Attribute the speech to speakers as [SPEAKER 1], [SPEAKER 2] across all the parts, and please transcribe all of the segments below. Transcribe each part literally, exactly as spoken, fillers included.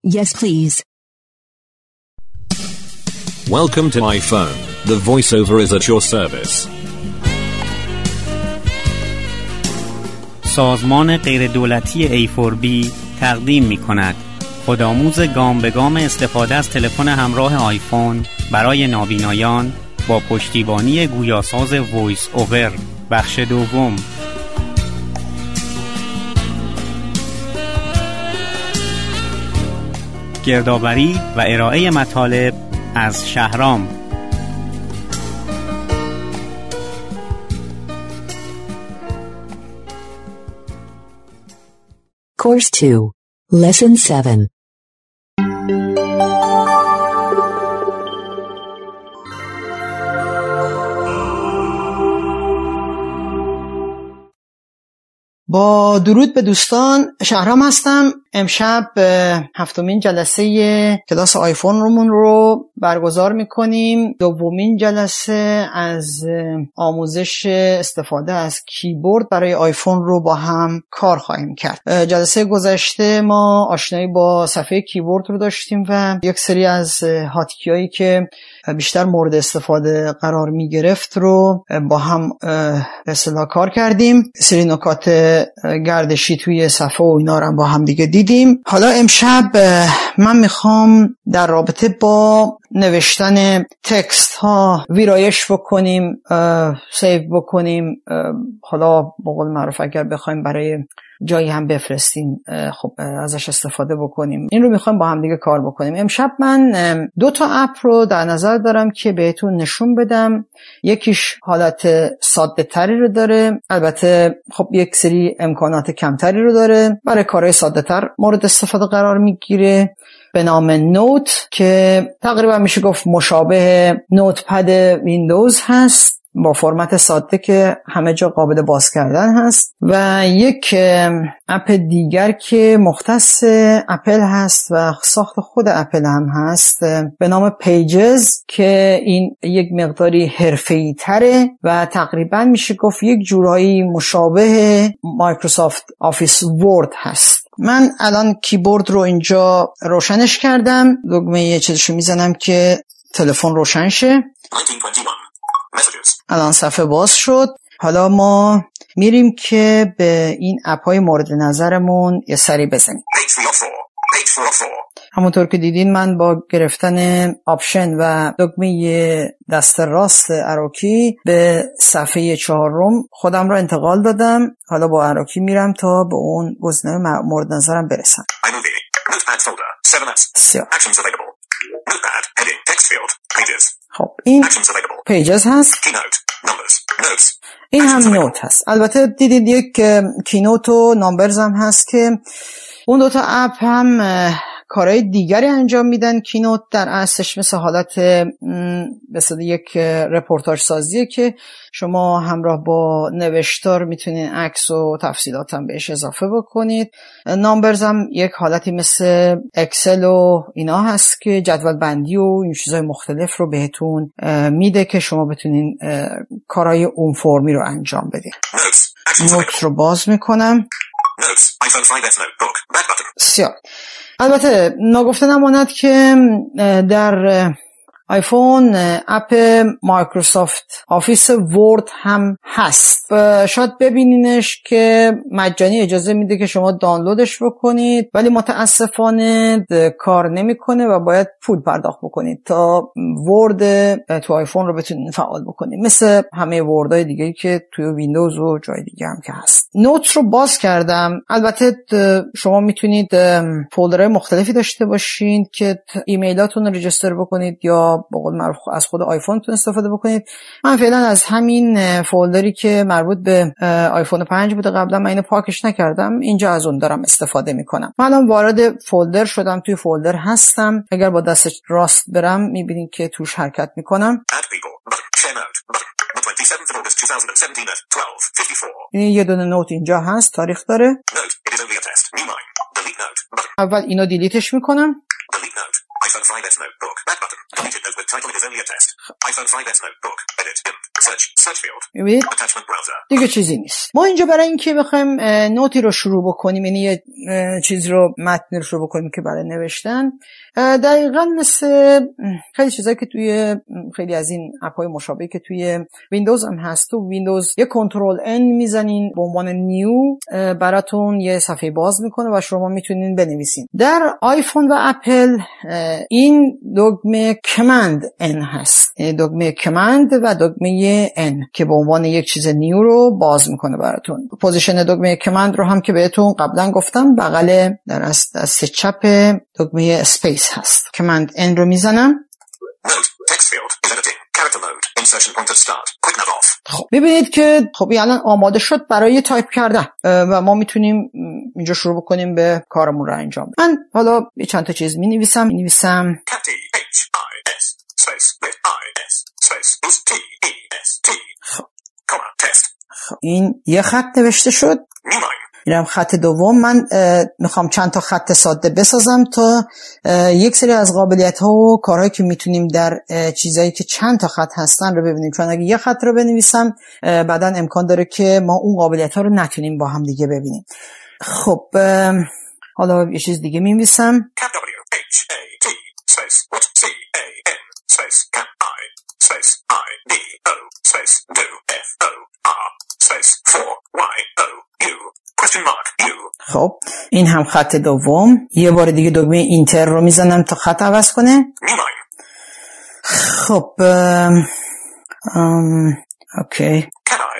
[SPEAKER 1] Yes, please.
[SPEAKER 2] Welcome to iPhone. The voiceover is at your service.
[SPEAKER 3] سازمان غیردولتی ای فور بی تقدیم می کند خودآموز گام به گام استفاده از تلفن همراه آیفون برای نابینایان با پشتیبانی گویاساز وایس اوور. بخش دوم. گردآوری و ارائه مطالب از شهرام.
[SPEAKER 1] Course two. Lesson seven.
[SPEAKER 4] با درود به دوستان، شهرام هستم. امشب هفتمین جلسه کلاس آیفون رومون رو برگزار میکنیم. دومین جلسه از آموزش استفاده از کیبورد برای آیفون رو با هم کار خواهیم کرد. جلسه گذشته ما آشنایی با صفحه کیبورد رو داشتیم و یک سری از هاتکی هایی که بیشتر مورد استفاده قرار میگرفت رو با هم به اصطلاح کار کردیم. سری نکات گردشی توی صفحه و اینا رو با هم دیگه دیدیم. حالا امشب من میخوام در رابطه با نوشتن تکست ها ویرایش بکنیم، سیو بکنیم. حالا با قول معروف اگر بخوایم برای جایی هم بفرستیم، خب ازش استفاده بکنیم. این رو میخوایم با هم دیگه کار بکنیم. امشب من دو تا اپ رو در نظر دارم که بهتون نشون بدم. یکیش حالت ساده تری رو داره، البته خب یک سری امکانات کمتری رو داره، برای کارهای ساده تر مورد استفاده قرار میگیره، به نام نوت که تقریبا میشه گفت مشابه نوت پد ویندوز هست، با فرمت ساده که همه جا قابل باز کردن هست. و یک اپ دیگر که مختص اپل هست و ساخت خود اپل هم هست به نام پیجز که این یک مقداری حرفه‌ای تره و تقریبا میشه گفت یک جورایی مشابه مایکروسافت آفیس ورد هست. من الان کیبورد رو اینجا روشنش کردم، دکمه یه چیزشو میزنم که تلفن روشن شه. الان صفحه باز شد. حالا ما میریم که به این اپ‌های مورد نظرمون یه سری بزنیم. همونطور که دیدین من با گرفتن آپشن و دکمه دست راست اروکی به صفحه چهارم خودم رو انتقال دادم. حالا با اروکی میرم تا به اون گزینه مورد نظرم برسم. خب این پیجز هست، این هم نوت هست. البته دیدید یک کینوت و نامبرز هم هست که اون دوتا اپ هم کارهای دیگری انجام میدن. کینوت در اصلش مثل حالت مثل یک رپورتاج سازیه که شما همراه با نوشتار میتونید عکس و تفصیلات هم بهش اضافه بکنید. نامبرز هم یک حالتی مثل اکسل و اینا هست که جدول بندی و این چیزهای مختلف رو بهتون میده که شما بتونین کارهای اون فرمی رو انجام بدید. نوت رو باز میکنم. سیاه. البته ناگفته نماند که در آیفون اپ مایکروسافت آفیس ورد هم هست. شاید ببینینش که مجانی اجازه میده که شما دانلودش بکنید، ولی متاسفانه کار نمیکنه و باید پول پرداخت بکنید تا ورد تو آیفون رو بتونید فعال بکنید، مثل همه وردهای دیگه که توی ویندوز و جای دیگه هم که هست. نوت رو باز کردم. البته شما میتونید فولدرهای مختلفی داشته باشین که ایمیلاتون رو رجیستر بکنید یا با قول معروف از خود آیفونتون استفاده بکنید. من فعلا از همین فولدری که مربوط به آیفون پنج بوده قبلا من اینو پاکش نکردم، اینجا از اون دارم استفاده میکنم. من الان وارد فولدر شدم، توی فولدر هستم. اگر با دست راست برم میبینید که توش حرکت میکنم. این یه دونه نوت اینجا هست، تاریخ داره. اول اینو دیلیتش میکنم.
[SPEAKER 5] iPhone five S notebook. Back button. Deleted note with title. It is only a test. iPhone five S notebook. Edit. Int. Search. Search field.
[SPEAKER 4] ببینید
[SPEAKER 5] Attachment browser.
[SPEAKER 4] دیگه چیزی نیست. ما اینجا برای اینکه بخوایم نوتی رو شروع بکنیم، یعنی یه چیز رو متن رو شروع بکنیم که برای نوشتن، دقیقاً مثل خیلی چیزایی که توی خیلی از این اپ‌های مشابهی که توی ویندوز هم هست، تو ویندوز یه کنترل ان میزنین به عنوان نیو، براتون یه صفحه باز میکنه و شما میتونین بنویسین. در آیفون و اپل این دکمه کمند ان هست، دکمه کمند و دکمه ان که به عنوان یک چیز نیو رو باز میکنه براتون. پوزیشن دکمه کمند رو هم که بهتون قبلا گفتم بغل در دست چپ دکمه اسپیس هست. کمند ان رو میزنم. خب ببینید که خب الان آماده شد برای تایپ کردن و ما میتونیم اینجا شروع بکنیم به کارمون رو انجام. من حالا یه چند تا چیز می نویسم می نویسم این یه خط نوشته شد. میرم خط دوم. من میخوام چند تا خط ساده بسازم تا یک سری از قابلیت ها و کارهایی که میتونیم در چیزایی که چند تا خط هستن رو ببینیم، چون اگه یه خط رو بنویسم بعدن امکان داره که ما اون قابلیت ها رو نتونیم با هم دیگه ببینیم. خب حالا یه چیز دیگه می‌نویسم. خب این هم خط دوم. یه بار دیگه دکمه اینتر رو میزنم تا خط عوض کنه. خب ام ام اوکی.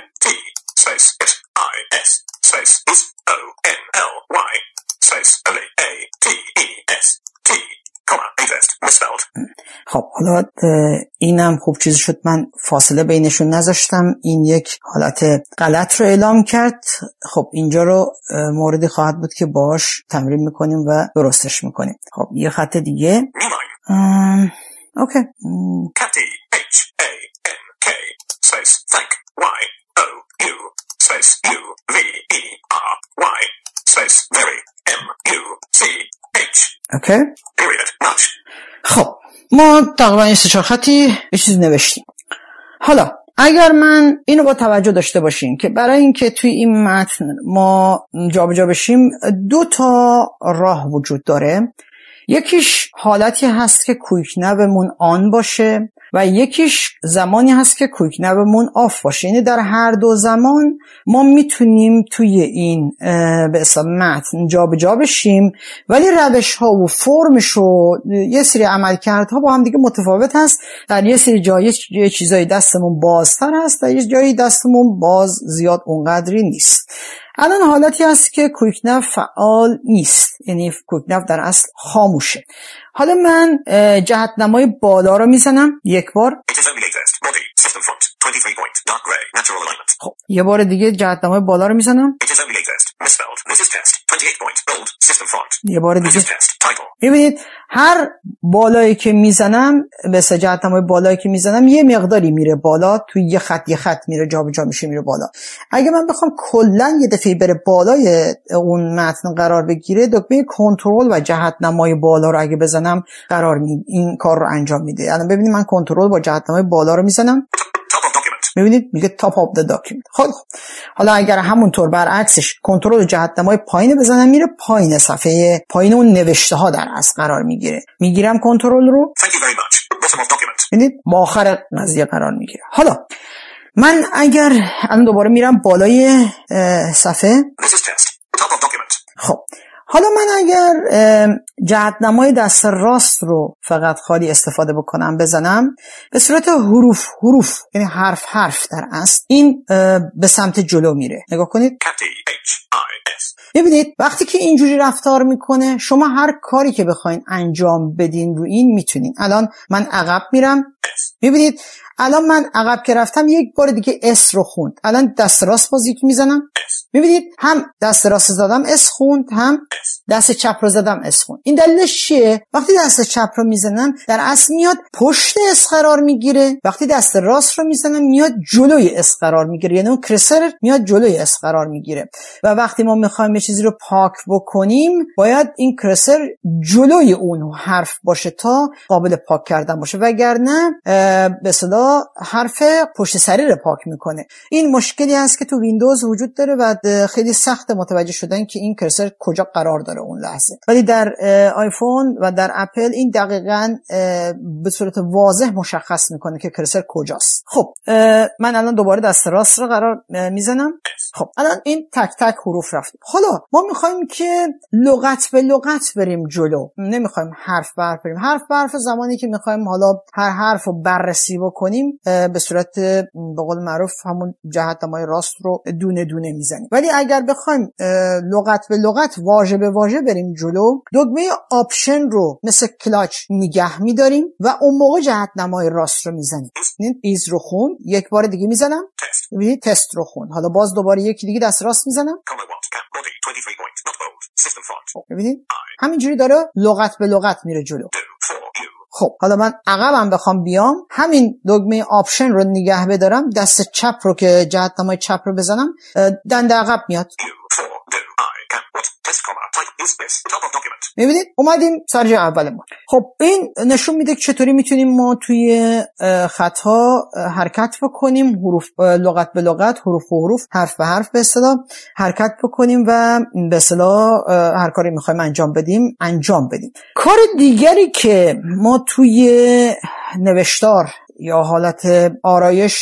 [SPEAKER 4] خب حالا اینم خوب چیز شد، من فاصله بینشون نذاشتم، این یک حالت غلط رو اعلام کرد. خب اینجا رو موردی خواهد بود که باش تمرین میکنیم و درستش میکنیم. خب یه خط دیگه. ام... اوکی. اوکی. خب ما تقریبا این سه چهار خطی یه چیز نوشتیم. حالا اگر من اینو با توجه داشته باشیم که برای اینکه توی این متن ما جابجا بشیم دو تا راه وجود داره. یکیش حالتی هست که کویک نومون آن باشه و یکیش زمانی هست که کویک نومون آف باشه. یعنی در هر دو زمان ما میتونیم توی این به اصطلاح متن جابجا بشیم، ولی روش ها و فرمش و یه سری عملکردها با هم دیگه متفاوت هست. در یه سری جای یه چیزای دستمون بازتر هست، در یه جایی دستمون باز زیاد اونقدری نیست. الان حالتی هست که کویک نو فعال نیست، یعنی کویک نو در اصل خاموشه. حالا من جهت نمای بالا رو میزنم یک بار. خب یه بار دیگه جهت نمای بالا رو میزنم. یه بار دیگه. میبینید هر بالایی که میزنم به جهت نمای بالایی که میزنم یه مقداری میره بالا، توی یه خط یه خط میره جابجا میشه میره بالا. اگه من بخوام کلا یه دفعه بره بالای اون متن قرار بگیره، دکمه کنترل و جهت نمای بالا رو اگه بزنم قرار می این کار رو انجام میده. الان ببینید من کنترل با جهت نمای بالا رو میزنم، میبینید میگه تاپ اف د داکیومنت. خب حالا اگر همونطور برعکسش کنترل و جهت نمای پایین بزنم میره پایین صفحه، پایین اون نوشته ها در اصل قرار میگیره. میگیرم کنترل رو، میبینید با آخر قضیه قرار میگیره. حالا من اگر الان دوباره میرم بالای صفحه. خب حالا من اگر جهت نمای دست راست رو فقط خالی استفاده بکنم بزنم به صورت حروف حروف، یعنی حرف حرف در اصل این به سمت جلو میره. نگاه کنید. ببینید وقتی که اینجوری رفتار میکنه شما هر کاری که بخواین انجام بدین رو این میتونین. الان من عقب میرم، میبینید الان من عقب که رفتم یک بار دیگه اس رو خوند. الان دست راست باز یک میزنم، میبینید هم دست راست زدم اس خوند، هم دست چپ رو زدم اس خوند. این دلیلش چیه؟ وقتی دست چپ رو میزنم در اصل میاد پشت اس قرار میگیره، وقتی دست راست رو میزنم میاد جلوی اس قرار میگیره، یعنی اون کرسر میاد جلوی اس قرار میگیره. و وقتی ما میخوایم یه چیزی رو پاک بکنیم باید این کرسر جلوی اون حرف باشه تا قابل پاک کردن باشه، وگرنه به اصطلاح حرف پشت سری رو پاک میکنه. این مشکلی هست که تو ویندوز وجود داره و خیلی سخت متوجه شدن که این کرسر کجا قرار داره اون لحظه، ولی در آیفون و در اپل این دقیقاً به صورت واضح مشخص میکنه که کرسر کجاست. خب من الان دوباره دست راست رو قرار میزنم. خب الان این تک تک حروف رفتیم. حالا ما میخوایم که لغت به لغت بریم جلو، نمیخوایم حرف به حرف بریم. حرف به حرف زمانی که میخوایم حالا هر حرف رو بررسی بکنیم به صورت به قول معروف همون جهت نمای راست رو دونه دونه میزنیم، ولی اگر بخوایم لغت به لغت واژه به واژه بریم جلو، دکمه آپشن رو مثل کلاچ نگه میداریم و اون موقع جهت نمای راست رو میزنیم. این ایز رو خون، یک بار دیگه میزنم، ببینید تست رو خون. حالا باز دوباره یکی دیگه دست راست میزنم، ببینید همینجوری داره لغت به لغت میره جلو. خب حالا من عقبم بخوام بیام، همین دکمه آپشن رو نگه بدارم، دست چپ رو که جهت نمای چپ رو بزنم دنده عقب میاد. میبینید اومدیم سر جای اول ما. خب این نشون میده که چطوری میتونیم ما توی خطها حرکت بکنیم، حروف لغت به لغت، حروف به حروف، حرف به حرف به اصطلاح حرکت بکنیم و به اصطلاح هر کاری میخوایم انجام بدیم انجام بدیم. کار دیگری که ما توی نوشتار یا حالت آرایش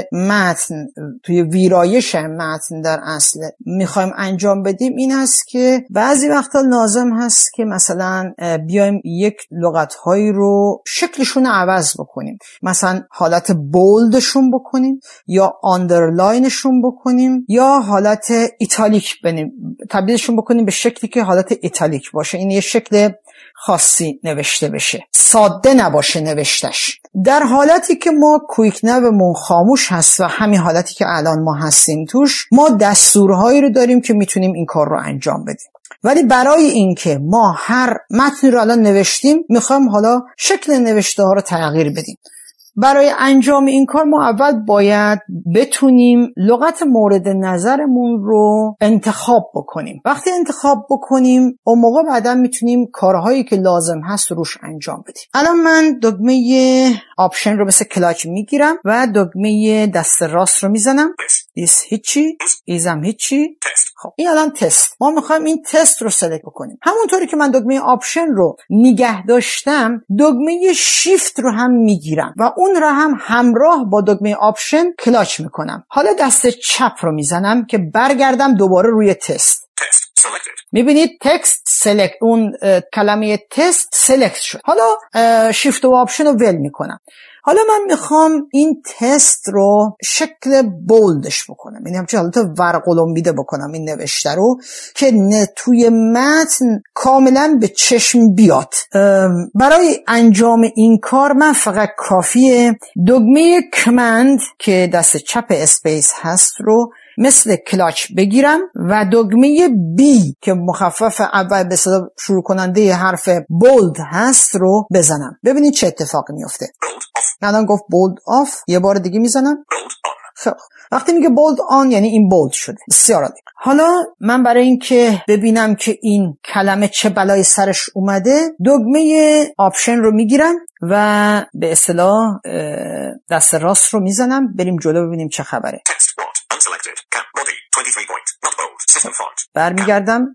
[SPEAKER 4] متن، توی ویرایش متن در اصل میخوایم انجام بدیم این هست که بعضی وقتا لازم هست که مثلا بیایم یک لغتهایی رو شکلشون عوض بکنیم، مثلا حالت بولدشون بکنیم یا آندرلاینشون بکنیم یا حالت ایتالیک بنیم تبدیلشون بکنیم به شکلی که حالت ایتالیک باشه، این یه شکل خاصی نوشته بشه، ساده نباشه نوشتش. در حالتی که ما کویک نومون خاموش هست و همین حالتی که الان ما هستیم توش، ما دستورهایی رو داریم که میتونیم این کار رو انجام بدیم. ولی برای اینکه ما هر متنی رو الان نوشتیم میخوایم حالا شکل نوشته ها رو تغییر بدیم، برای انجام این کار ما اول باید بتونیم لغت مورد نظرمون رو انتخاب بکنیم. وقتی انتخاب بکنیم اون موقع بعدا میتونیم کارهایی که لازم هست روش انجام بدیم. الان من دکمه آپشن رو مثل کلاچ میگیرم و دکمه دست راست رو میزنم. ایز هیچی، ایزم هیچی. خب این الان تست. ما میخوایم این تست رو سلکت بکنیم. همونطوری که من دکمه آپشن رو نگه داشتم، دکمه شیفت رو هم میگیرم و اون رو هم همراه با دکمه آپشن کلاچ میکنم. حالا دست چپ رو میزنم که برگردم دوباره روی تست. میبینید تکست سلکت، اون کلمه تست سلکت شد. حالا شیفت و آپشن رو ول میکنم. حالا من میخوام این تست رو شکل بولدش بکنم، یعنی همچه حالت ورقلمبیده بکنم این نوشته رو که توی متن کاملا به چشم بیاد. برای انجام این کار من فقط کافیه دکمه کمند که دست چپ اسپیس هست رو مثل کلاچ بگیرم و دکمه بی که مخفف اول به صدا شروع کننده حرف بولد هست رو بزنم. ببینید چه اتفاقی میفته. الان گفت بولد آف، یه بار دیگه میزنم. خب وقتی میگه بولد آن یعنی این بولد شده. بسیار عالی. حالا من برای اینکه ببینم که این کلمه چه بلای سرش اومده، دکمه آپشن رو میگیرم و به اصطلاح دست راست رو میزنم. بریم جلو ببینیم چه خبره. برمیگردم.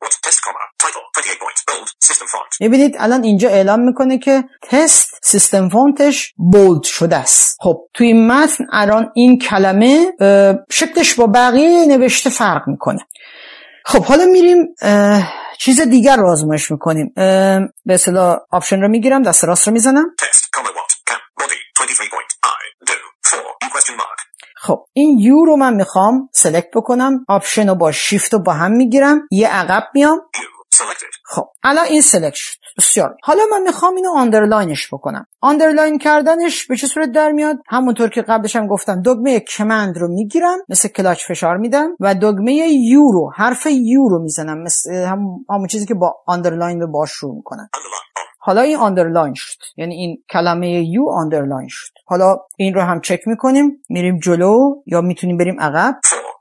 [SPEAKER 4] میبینید الان اینجا اعلام میکنه که تست سیستم فونتش بولد شده است. خب توی متن الان این کلمه شکلش با بقیه نوشته فرق میکنه. خب حالا میریم چیز دیگر رو آزمایش میکنیم. به اصطلاح آپشن رو میگیرم، دست راست رو میزنم. خب این یو رو من میخوام سلکت بکنم، آپشن رو با شیفت رو با هم میگیرم، یه عقب میام. خب الان این سلکت شد. بسیار. حالا من میخوام اینو آندرلاینش بکنم. آندرلاین کردنش به چه صورت در میاد؟ همونطور که قبلش هم گفتم دکمه کمند رو میگیرم، مثل کلاچ فشار میدم و دکمه یو رو، حرف یو رو میزنم، مثل هم همون چیزی که با آندرلاین رو باش شروع میکنم. حالا این آندرلاین شد، یعنی این کلمه یو آندرلاین شد. حالا این رو هم چک میکنیم، میریم جلو یا میتونیم بریم عقب.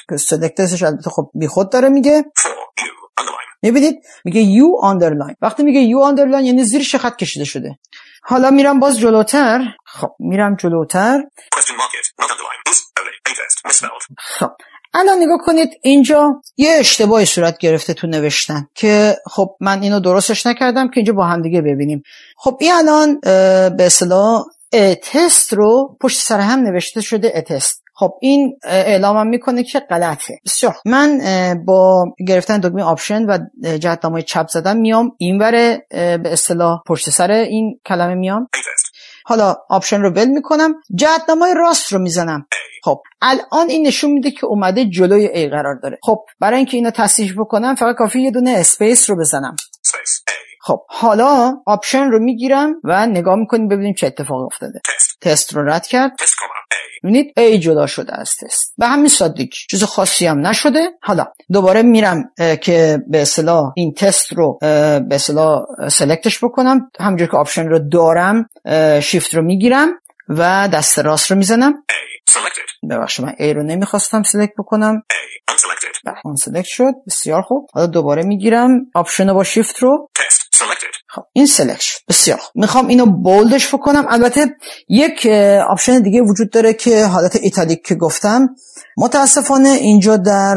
[SPEAKER 4] که سلکتش البته خب بی خود داره میگه.
[SPEAKER 5] four. U. Underline.
[SPEAKER 4] میبینید میگه یو آندرلاین. وقتی میگه یو آندرلاین یعنی زیرش خط کشیده شده. حالا میرم باز جلوتر. خب میرم جلوتر.
[SPEAKER 5] Question mark it. Not underline. Is only a test. Misspelled.
[SPEAKER 4] خب الان نگاه کنید اینجا یه اشتباهی صورت گرفته تو نوشتن که خب من اینو درستش نکردم که اینجا با هم دیگه ببینیم. خب این الان به اصطلاح تست رو پشت سر هم نوشته شده تست. خب این اعلامم میکنه که غلطه. بسیار من با گرفتن دکمه آپشن و جهتنامه چپ زدن میام اینور به اصطلاح پشت سر این کلمه میام. حالا آپشن رو ول میکنم، جهتنامه راست رو میزنم. خب الان این نشون میده که اومده جلوی A قرار داره. خب برای اینکه اینو تصحیح بکنم فقط کافی یه دونه اسپیس رو بزنم. خب حالا آپشن رو میگیرم و نگاه میکنیم ببینیم چه اتفاقی افتاده. تست رو رد کرد. ببینید A جدا شده از تست. به همین سادگی چیز خاصی هم نشده. حالا دوباره میرم که به اصطلاح این تست رو به اصطلاح سلکتش بکنم. همونجوری که آپشن رو دارم شیفت رو میگیرم و دست راست رو میزنم. ببخشید من A رو نمیخواستم سلکت بکنم. اون سلکت شد. بسیار خوب. حالا دوباره میگیرم آپشن رو با شیفت رو. خب این سلکت شد. بسیار خوب. میخوام اینو بولدش بکنم. البته یک آپشن دیگه وجود داره که حالت ایتالیک که گفتم متاسفانه اینجا در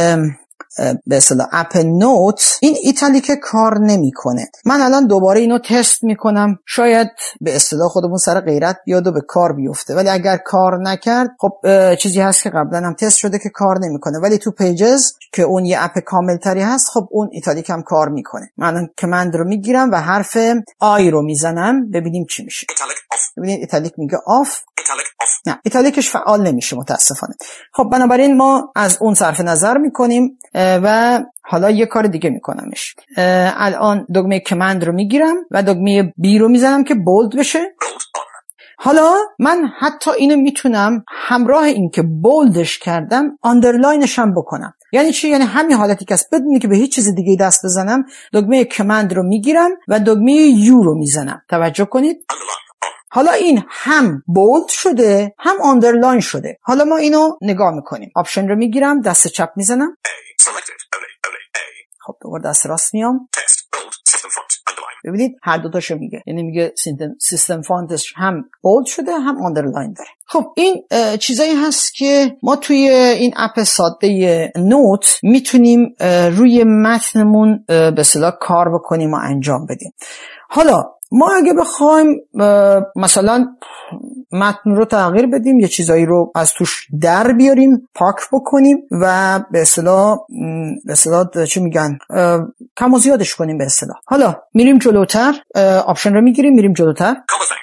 [SPEAKER 4] به اصطلاح اپ نوت این ایتالیک کار نمیکنه. من الان دوباره اینو تست میکنم، شاید به اصطلاح خودمون سر غیرت بیاد و به کار بیفته، ولی اگر کار نکرد خب چیزی هست که قبلا هم تست شده که کار نمیکنه، ولی تو پیجز که اون یه اپ کامل تری هست خب اون ایتالیک هم کار میکنه. من الان کمند رو میگیرم و حرف آی رو میزنم ببینیم چی میشه. ببینید ایتالیک میگه آف. نه ایتالیکش فعال نمیشه متاسفانه. خب بنابراین ما از اون صرف نظر میکنیم و حالا یه کار دیگه میکنمش. الان دکمه کمند رو میگیرم و دکمه بی رو میزنم که بولد بشه. حالا من حتی اینو میتونم همراه این که بولدش کردم آندرلاینش هم بکنم. یعنی چی؟ یعنی همین حالتی که است بدون که به هیچ چیز دیگه دست بزنم دکمه کمند رو میگیرم و دکمه یو رو میزنم. توجه کنید. حالا این هم بولد شده هم آندرلاین شده. حالا ما اینو نگاه میکنیم. آپشن رو میگیرم دست چپ میزنم. خب دوباره دست راست میام. ببینید هر دو تاشو میگه، یعنی میگه سیستم فونتش هم بولد شده هم آندرلاین داره. خب این چیزایی هست که ما توی این اپ ساده نوت میتونیم روی متنمون به اصطلاح کار بکنیم و انجام بدیم. حالا ما اگه بخوایم مثلا متن رو تغییر بدیم، یه چیزایی رو از توش در بیاریم، پاک بکنیم و به اصطلاح به اصطلاح چی میگن کم و زیادش کنیم به اصطلاح. حالا میریم جلوتر، آپشن رو میگیریم میریم جلوتر.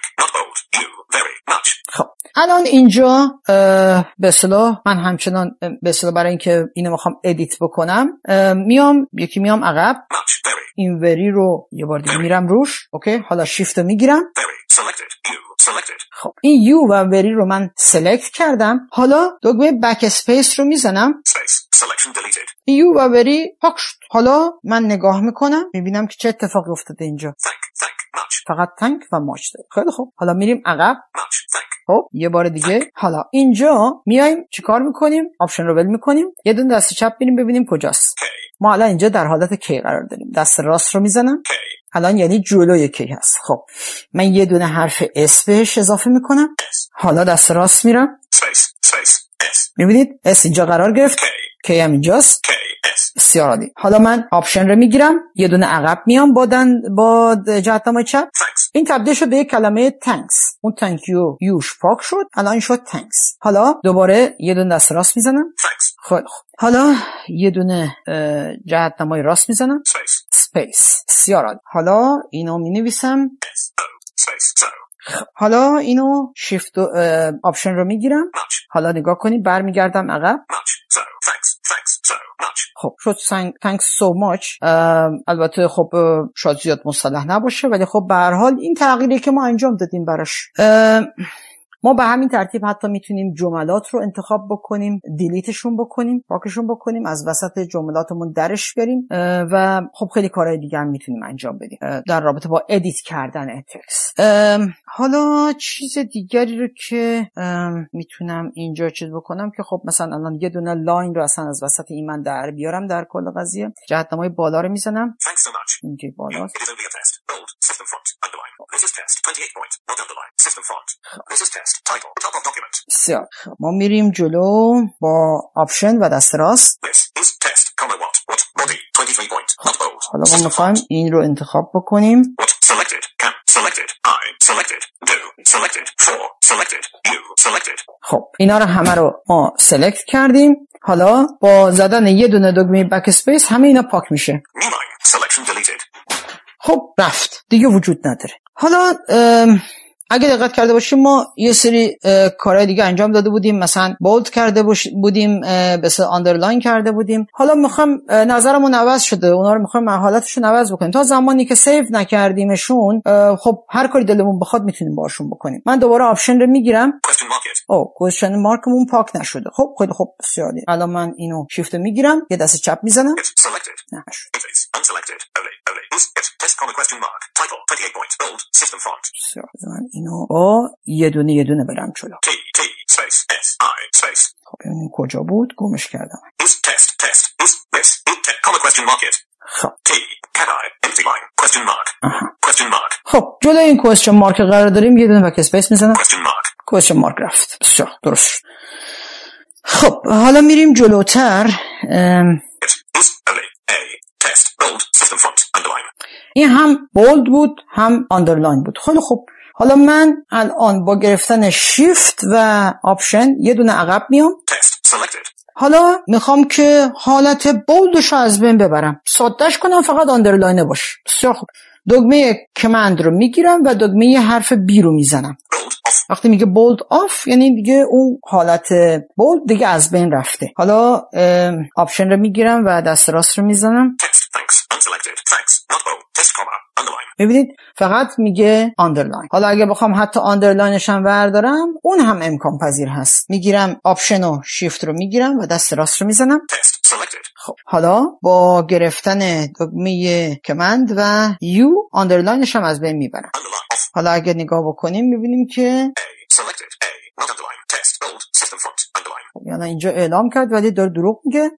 [SPEAKER 4] خب الان اینجا به اصطلاح من همچنان به اصطلاح برای اینکه اینو میخوام ادیت بکنم میام یکی میام عقب، این وری رو یه بار دیگه میرم روش. اوکی حالا شیفت رو میگیرم. خب این یو و وری رو من سلکت کردم. حالا دکمه بک اسپیس رو میزنم. یو و وری پاک شد. حالا من نگاه میکنم میبینم که چه اتفاقی افتاده اینجا. فقط تانک و ماچ داره. خیلی خوب حالا میریم عقب. خب یه بار دیگه حالا اینجا میایم چیکار میکنیم؟ آپشن رو ول میکنیم، یه دونه دست چپ بریم ببینیم کجاست. ما الان اینجا در حالت کی قرار داریم. دست راست رو میزنم. الان یعنی جلوی کی هست. خب من یه دونه حرف اس بهش اضافه میکنم. حالا دست راست میرم. میبینید اس اینجا قرار گرفت. کی هم اینجاست. بسیار عالی. حالا من آپشن رو میگیرم یه دونه عقب میام با دن با جهتنامه چپ. این تبدیل شد به یک کلمه تانکس. اون تانک یو یوش پاک شد، الان شد تانکس. حالا دوباره یه دونه دست راست میزنم. خیلی خوب. حالا یه دونه جهتنامه راست میزنم. اسپیس. بسیار عالی. حالا اینو مینویسم. حالا اینو شیفت آپشن رو میگیرم. حالا نگاه کنید برمیگردم عقب. خب شد thanks so much. البته خب شاید زیاد مصطلح نباشه ولی خب به هر حال این تغییری که ما انجام دادیم براش. ما به همین ترتیب حتی میتونیم جملات رو انتخاب بکنیم، دیلیتشون بکنیم، پاکشون بکنیم، از وسط جملاتمون درش بریم و خب خیلی کارهای دیگه هم میتونیم انجام بدیم در رابطه با ادیت کردن تکست. حالا چیز دیگری رو که میتونم اینجا چیز بکنم که خب مثلا الان یه دونه لاین رو اصلا از وسط این من در بیارم در کل قضیه. جهت‌نمای بالا رو میزنم.
[SPEAKER 5] Thanks so much.
[SPEAKER 4] اینجا بالاست.
[SPEAKER 5] It is only a test. Bold. System font. Underline. This is test. twenty-eight point. Not underline. System font. This is test. Title. Top of document.
[SPEAKER 4] بسیار. ما میریم جلو با آپشن و دست راست.
[SPEAKER 5] This is test. Comma what? What? Body. twenty-three point. Not bold.
[SPEAKER 4] حالا ما میخوایم این رو انتخاب بکنیم.
[SPEAKER 5] What? Selected. Can. Selected. I. Selected. Do. Selected. For. Selected. You. Selected.
[SPEAKER 4] خب اینا رو همه رو ما سلکت کردیم. حالا با زدن یه دونه دکمه بک اسپیس همه اینا پاک میشه.
[SPEAKER 5] New line. Selection deleted.
[SPEAKER 4] خب رفت، دیگه وجود نداره. حالا اگه دقت کرده باشیم ما یه سری کارهای دیگه انجام داده بودیم، مثلا بولد کرده بودیم، مثلا آندرلاین کرده بودیم. حالا میخوام نظرمون عوض شده، اونا رو میخوام حالتشون عوض بکنیم. تا زمانی که سیو نکردیمشون خب هر کاری دلمون بخواد میتونیم باشون بکنیم. من دوباره آپشن رو میگیرم. او کوشن مارکمون پاک نشده. خب خیلی خوب، بسیار عالی. الان من اینو شیفت میگیرم، یه دست چپ میزنم. نه من اینو با یه دونه یه دونه برم جلو. خب این کجا بود؟ گمش کردم. خب خب جلو این کوشن مارک قرار داریم، یه دونه بک اسپیس میزنم. کوشن مارک رفت. بسیار درست. خب حالا میریم جلوتر. این هم بولد بود هم آندرلاین بود. خیلی خوب. حالا من الان با گرفتن شیفت و آپشن یه دونه عقب میام. حالا میخوام که حالت بولدش رو از بین ببرم، سادهش کنم، فقط آندرلاینه باشه. بسیار خوب. دکمه کمند رو میگیرم و دکمه حرف بی رو میزنم. وقتی میگه بولد آف یعنی دیگه اون حالت بولد دیگه از بین رفته. حالا آپشن رو میگیرم و دست راست رو میزنم. ببینید فقط میگه آندرلاین. حالا اگه بخوام حتی آندرلاینش هم بردارم اون هم امکان پذیر هست. میگیرم آپشن و شیفت رو میگیرم و دست راست رو میزنم. خب حالا با گرفتن دکمه کمند و یو آندرلاینش هم از بین میبرم. حالا اگه نگاه بکنیم میبینیم که یعنی اینجا اعلام کرد ولی داره دروغ میگه.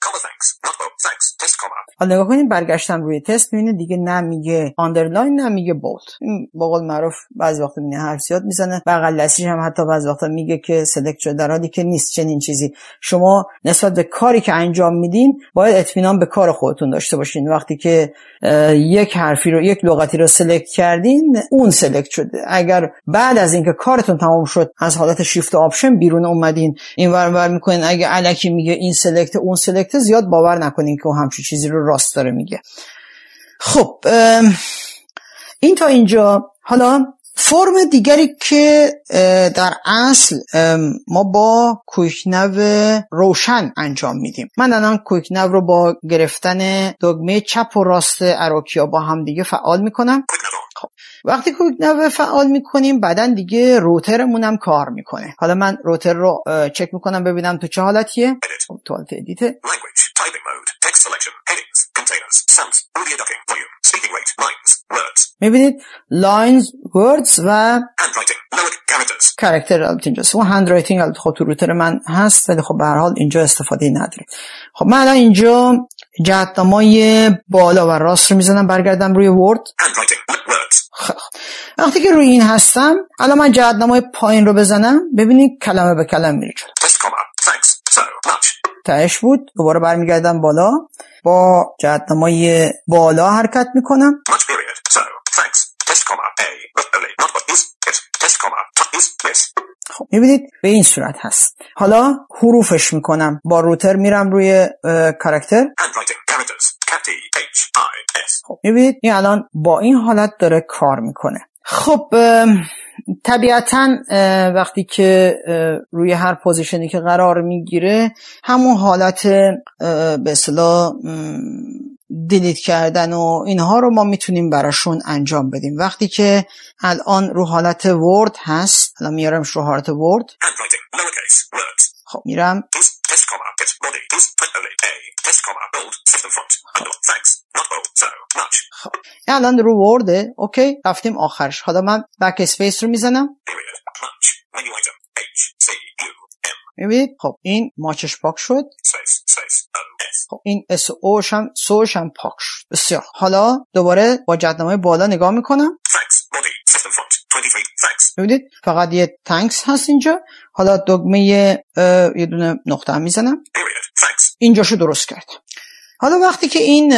[SPEAKER 4] حالا نگاه کنیم برگشتم روی تست میبینه دیگه نه میگه آندرلاین نه میگه بولد. این با قول معروف بعضی وقتا میبینه حرف زیاد میزنه. بغل دستیش هم حتی بعضی وقتا میگه که سلکت شده در حالی که نیست چنین چیزی. شما نسبت به کاری که انجام میدین باید اطمینان به کار خودتون داشته باشین. وقتی که یک حرفی رو یک لغتی رو سلکت کردین اون سلکت شده. اگر بعد از اینکه کارتون تمام شد از حالت شیفت آپشن بیرون اومدین این ور ور میکنین اگه الکی میگه این سلکت اون سلکت زیاد باور نکنین که همچین چیزی رو راست داره میگه. خب این تا اینجا. حالا فرم دیگری که در اصل ما با کویکنو روشن انجام میدیم. من الان کویکنو رو با گرفتن دکمه چپ و راست اروکیا با هم دیگه فعال میکنم. خب وقتی کویکنو فعال میکنیم بعدن دیگه روترمون هم کار میکنه. حالا من روتر رو چک میکنم ببینم تو چه حالتیه. تو حالت ادیته. میبینید لاینز، وردز و کاراکتر البته اینجاست. و هند رایتینگ البته خب تو روتر من هست ولی خب به هر حال اینجا استفاده نداریم. خب من الان اینجا جهت‌نمای بالا و راست رو میزنم برگردم روی ورد. خب وقتی که روی این هستم الان من جهت‌نمای پایین رو بزنم ببینید کلمه به کلمه میره جلو. تهش بود. دوباره برمیگردم بالا با جهت‌نمای بالا حرکت میکنم. خب میبینید به این صورت هست. حالا حروفش میکنم با روتر میرم روی کاراکتر. خب میبینید این الان با این حالت داره کار میکنه. خب طبیعتاً وقتی که روی هر پوزیشنی که قرار میگیره همون حالت به اصطلاح دیلیت کردن و اینها رو ما میتونیم براشون انجام بدیم. وقتی که الان رو حالت ورد هست الان میارمش رو هارت ورد.
[SPEAKER 5] Handwriting. Lowercase. Words.
[SPEAKER 4] خب میرم
[SPEAKER 5] Tools. Test comma. Get body. Tools. Print only. A. Test comma. Bold. System font. Underline. Thanks. Not bold. So. Much.
[SPEAKER 4] خب این الان رو ورده. اوکی رفتیم آخرش. حالا من بک اسپیس رو میزنم.
[SPEAKER 5] Period. Much. Menu item. H. C. U. M.
[SPEAKER 4] میبینید خب این ماچش پاک شد.
[SPEAKER 5] Space. Space. O. S.
[SPEAKER 4] خب این اس اوش هم سوش هم پاک شد. بسیار. حالا دوباره با جدنامه بالا نگاه میکنم.
[SPEAKER 5] Thanks. Body. System font. twenty-three. Thanks.
[SPEAKER 4] ببینید فقط یه تانکس هست اینجا. حالا دکمه یه دونه نقطه هم میزنم.
[SPEAKER 5] Period. Thanks.
[SPEAKER 4] اینجاشو درست کردم. حالا وقتی که این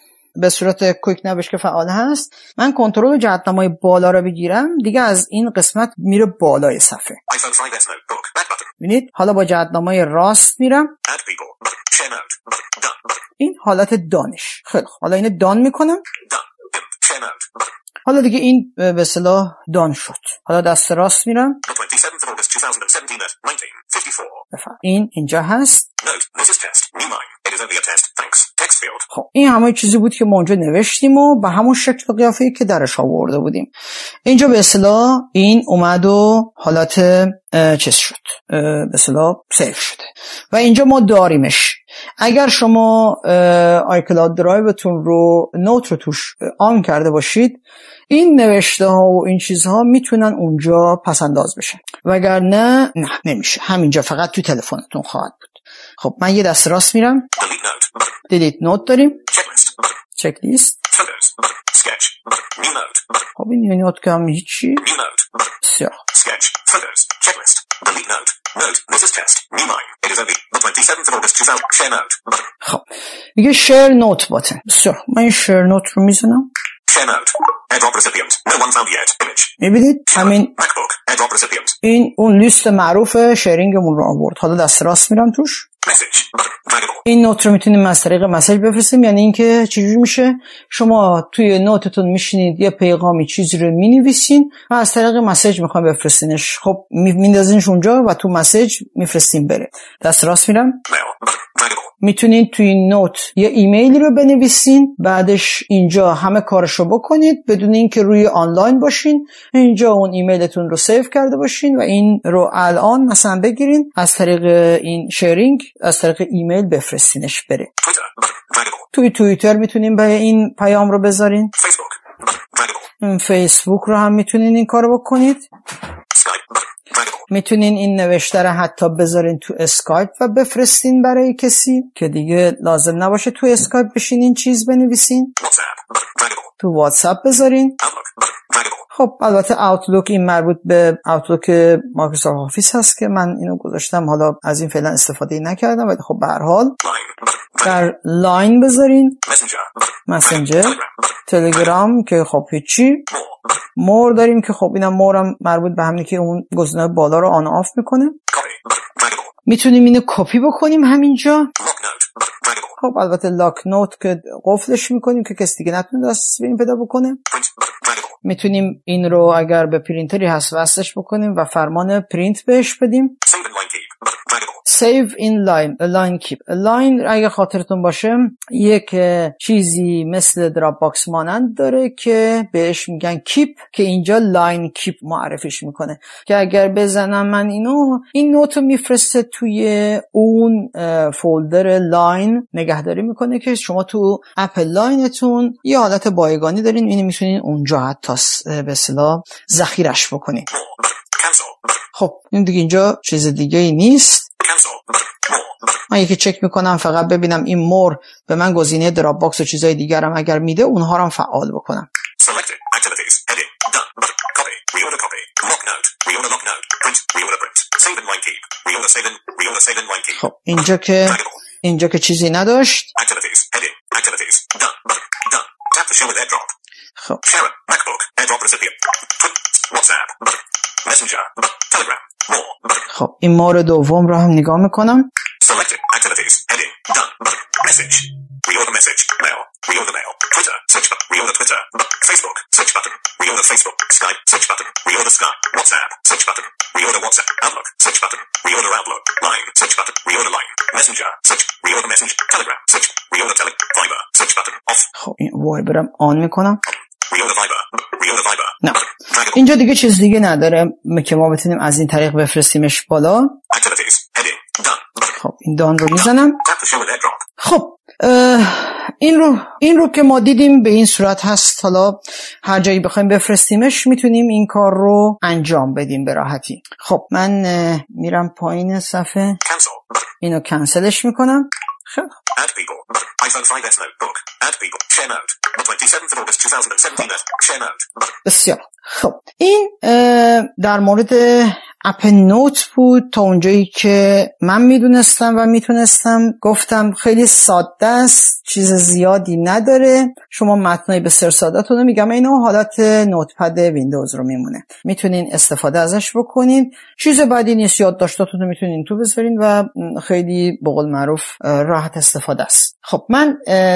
[SPEAKER 4] به صورت کویک نوش که فعال هست من کنترل جهت‌نمای بالا رو بگیرم دیگه از این قسمت میره بالای صفحه.
[SPEAKER 5] iPhone five S notebook. Back button.
[SPEAKER 4] ببینید حالا با جهت‌نمای راست میرم.
[SPEAKER 5] Add people. Button. Share note. Button. Done. Button.
[SPEAKER 4] این حالت دانش. خیلی خوب. حالا اینو دان میکنم.
[SPEAKER 5] Done. Imp. Share note. Button.
[SPEAKER 4] حالا دیگه این به اصطلاح دان شد. حالا دست راست میرم.
[SPEAKER 5] The twenty-seventh of August twenty seventeen at nineteen fifty-four.
[SPEAKER 4] بفرم. این اینجا هست.
[SPEAKER 5] Note. This is test. New line. It is only a test. Thanks. Text field.
[SPEAKER 4] خب این همه چیزی بود که ما اونجا نوشتیم و به همون شکل قیافه‌ای که درش آورده بودیم. اینجا به اصطلاح این اومد و حالت چیز شد. به اصطلاح سیو شده. و اینجا ما داریمش. اگر شما آیکلاود درایوتون رو نوت رو توش آن کرده باشید این نوشته ها و این چیزها میتونن اونجا پس انداز بشن وگرنه نه نمیشه همینجا فقط تو تلفنتون خواهد بود. خب من یه دست راست میرم.
[SPEAKER 5] Delete note. Button.
[SPEAKER 4] دیلیت نوت داریم.
[SPEAKER 5] Checklist. Button.
[SPEAKER 4] چک لیست.
[SPEAKER 5] Photos. Button. Sketch. Button. New note. Button.
[SPEAKER 4] خب این نیو نوت که هم هیچی.
[SPEAKER 5] New note. Button.
[SPEAKER 4] بسیار.
[SPEAKER 5] Sketch. Photos. Checklist. Delete note. Note. This is test. New line. It is only the twenty-seventh of August two thousand. Share note. Button.
[SPEAKER 4] خب میگه شیر نوت باتن. بسیار. من این شیر نوت رو میزنم.
[SPEAKER 5] Share note. Airdrop recipient. No one found yet. Image.
[SPEAKER 4] میبینید همین
[SPEAKER 5] MacBook. Airdrop recipient.
[SPEAKER 4] این اون لیست معروف شیرینگمون رو آورد. حالا دست راست میرم توش.
[SPEAKER 5] Message. Button. Valuable.
[SPEAKER 4] این نوت رو میتونیم از طریق مسیج بفرستیم. یعنی اینکه چجوری میشه شما توی نوتتون میشینید یه پیغامی چیزی رو مینویسین و از طریق مسیج میخوایم بفرستینش. خب میندازینش اونجا و تو مسیج میفرستین بره. دست راست میرم.
[SPEAKER 5] Mail. Button. Valuable.
[SPEAKER 4] میتونید توی این نوت یه ایمیلی رو بنویسین بعدش اینجا همه کارشو بکنید بدون اینکه روی آنلاین باشین. اینجا اون ایمیلتون رو سیو کرده باشین و این رو الان مثلا بگیرین از طریق این شیرینگ از طریق ایمیل بفرستینش بره.
[SPEAKER 5] Twitter. Button. Valuable.
[SPEAKER 4] توی توییتر میتونین به این پیام رو بذارین.
[SPEAKER 5] Facebook. Button. Valuable.
[SPEAKER 4] این فیسبوک رو هم میتونین این کارو بکنید.
[SPEAKER 5] Skype. Button. Valuable.
[SPEAKER 4] میتونین این نوشته رو حتی بذارین تو اسکایپ و بفرستین برای کسی که دیگه لازم نباشه تو اسکایپ بشین این چیز بنویسین.
[SPEAKER 5] WhatsApp. Button. Valuable.
[SPEAKER 4] تو واتساپ بذارین.
[SPEAKER 5] Outlook. Button. Valuable.
[SPEAKER 4] خب البته اوتلوک این مربوط به اوتلوک مایکروسافت آفیس هست که من اینو گذاشتم حالا از این فعلا استفاده نکردم ولی خب به هر حال
[SPEAKER 5] Line. Button.
[SPEAKER 4] در لاین بذارین.
[SPEAKER 5] Messenger. Button.
[SPEAKER 4] مسنجر.
[SPEAKER 5] Telegram. Button.
[SPEAKER 4] تلگرام که خب هیچی.
[SPEAKER 5] More. Button.
[SPEAKER 4] مور داریم که خب اینم مورم مربوط به همینی که اون گزینه بالا رو آن آف میکنه.
[SPEAKER 5] Copy. Button. Valuable.
[SPEAKER 4] میتونیم اینو کپی بکنیم همینجا.
[SPEAKER 5] Lock note. Button. Valuable.
[SPEAKER 4] خب البته لاک نوت که قفلش میکنیم که کسی دیگه نتونه دست به این پیدا بکنه.
[SPEAKER 5] Print. Button. Valuable.
[SPEAKER 4] میتونیم این رو اگر به پرینتری هست وصلش بکنیم و فرمان پرینت بهش بدیم.
[SPEAKER 5] Save in line keep. Button. Valuable.
[SPEAKER 4] save in line line keep line اگه خاطرتون باشه یک چیزی مثل دراپ باکس مانند داره که بهش میگن کیپ که اینجا لاین کیپ معرفیش میکنه که اگر بزنم من اینو این نوت رو میفرسته توی اون فولدر لاین نگهداری میکنه که شما تو اپ لاینتون یه حالت بایگانی دارین اینو میتونین اونجا حتی به اصطلاح ذخیرش بکنین. خب این دیگه اینجا چیز دیگه ای نیست. من یکی چک میکنم فقط ببینم این مور به من گزینه دراپ باکس و چیزای دیگر هم اگر میده اونها رو هم فعال بکنم. خب اینجا که اینجا که چیزی نداشت. خب خب این مورد دوم رو هم نگاه میکنم.
[SPEAKER 5] Selected activities heading done message reorder message mail reorder mail Twitter search button reorder Twitter Facebook search button reorder Facebook Skype search button reorder Skype WhatsApp search button reorder WhatsApp Outlook search button reorder Outlook Line search button reorder Line Messenger search reorder Messenger Telegram search reorder Telegram Viber search button off.
[SPEAKER 4] خب این وایبرم آن میکنم.
[SPEAKER 5] reorder Viber Reorder Viber.
[SPEAKER 4] نه
[SPEAKER 5] Button. Drag it.
[SPEAKER 4] اینجا دیگه چیز دیگه نداره که ما بتونیم از این طریق بفرستیمش بالا.
[SPEAKER 5] Activities. Heading. Done. Button.
[SPEAKER 4] خب این دان رو میزنم.
[SPEAKER 5] Tap to show an airdrop.
[SPEAKER 4] خب این رو این رو که ما دیدیم به این صورت هست. حالا هر جایی بخوایم بفرستیمش میتونیم این کار رو انجام بدیم به راحتی. خب من میرم پایین صفحه.
[SPEAKER 5] Cancel. Button.
[SPEAKER 4] اینو کنسلش میکنم. خب
[SPEAKER 5] Add people. Button. iPhone five S notebook. Add people. Share note. The twenty-seventh of August twenty seventeen. Share note. Button.
[SPEAKER 4] بسیار خب این در مورد اپ نوت بود تا اونجایی که من میدونستم و میتونستم. گفتم خیلی ساده است، چیز زیادی نداره. شما متنای بسیار ساده‌تون رو میگم، اینو حالت نوتپد ویندوز رو میمونه، میتونین استفاده ازش بکنین. چیز بعدی نیست، یادداشتاتون رو میتونین تو بذارین و خیلی به قول معروف راحت استفاده است. خب من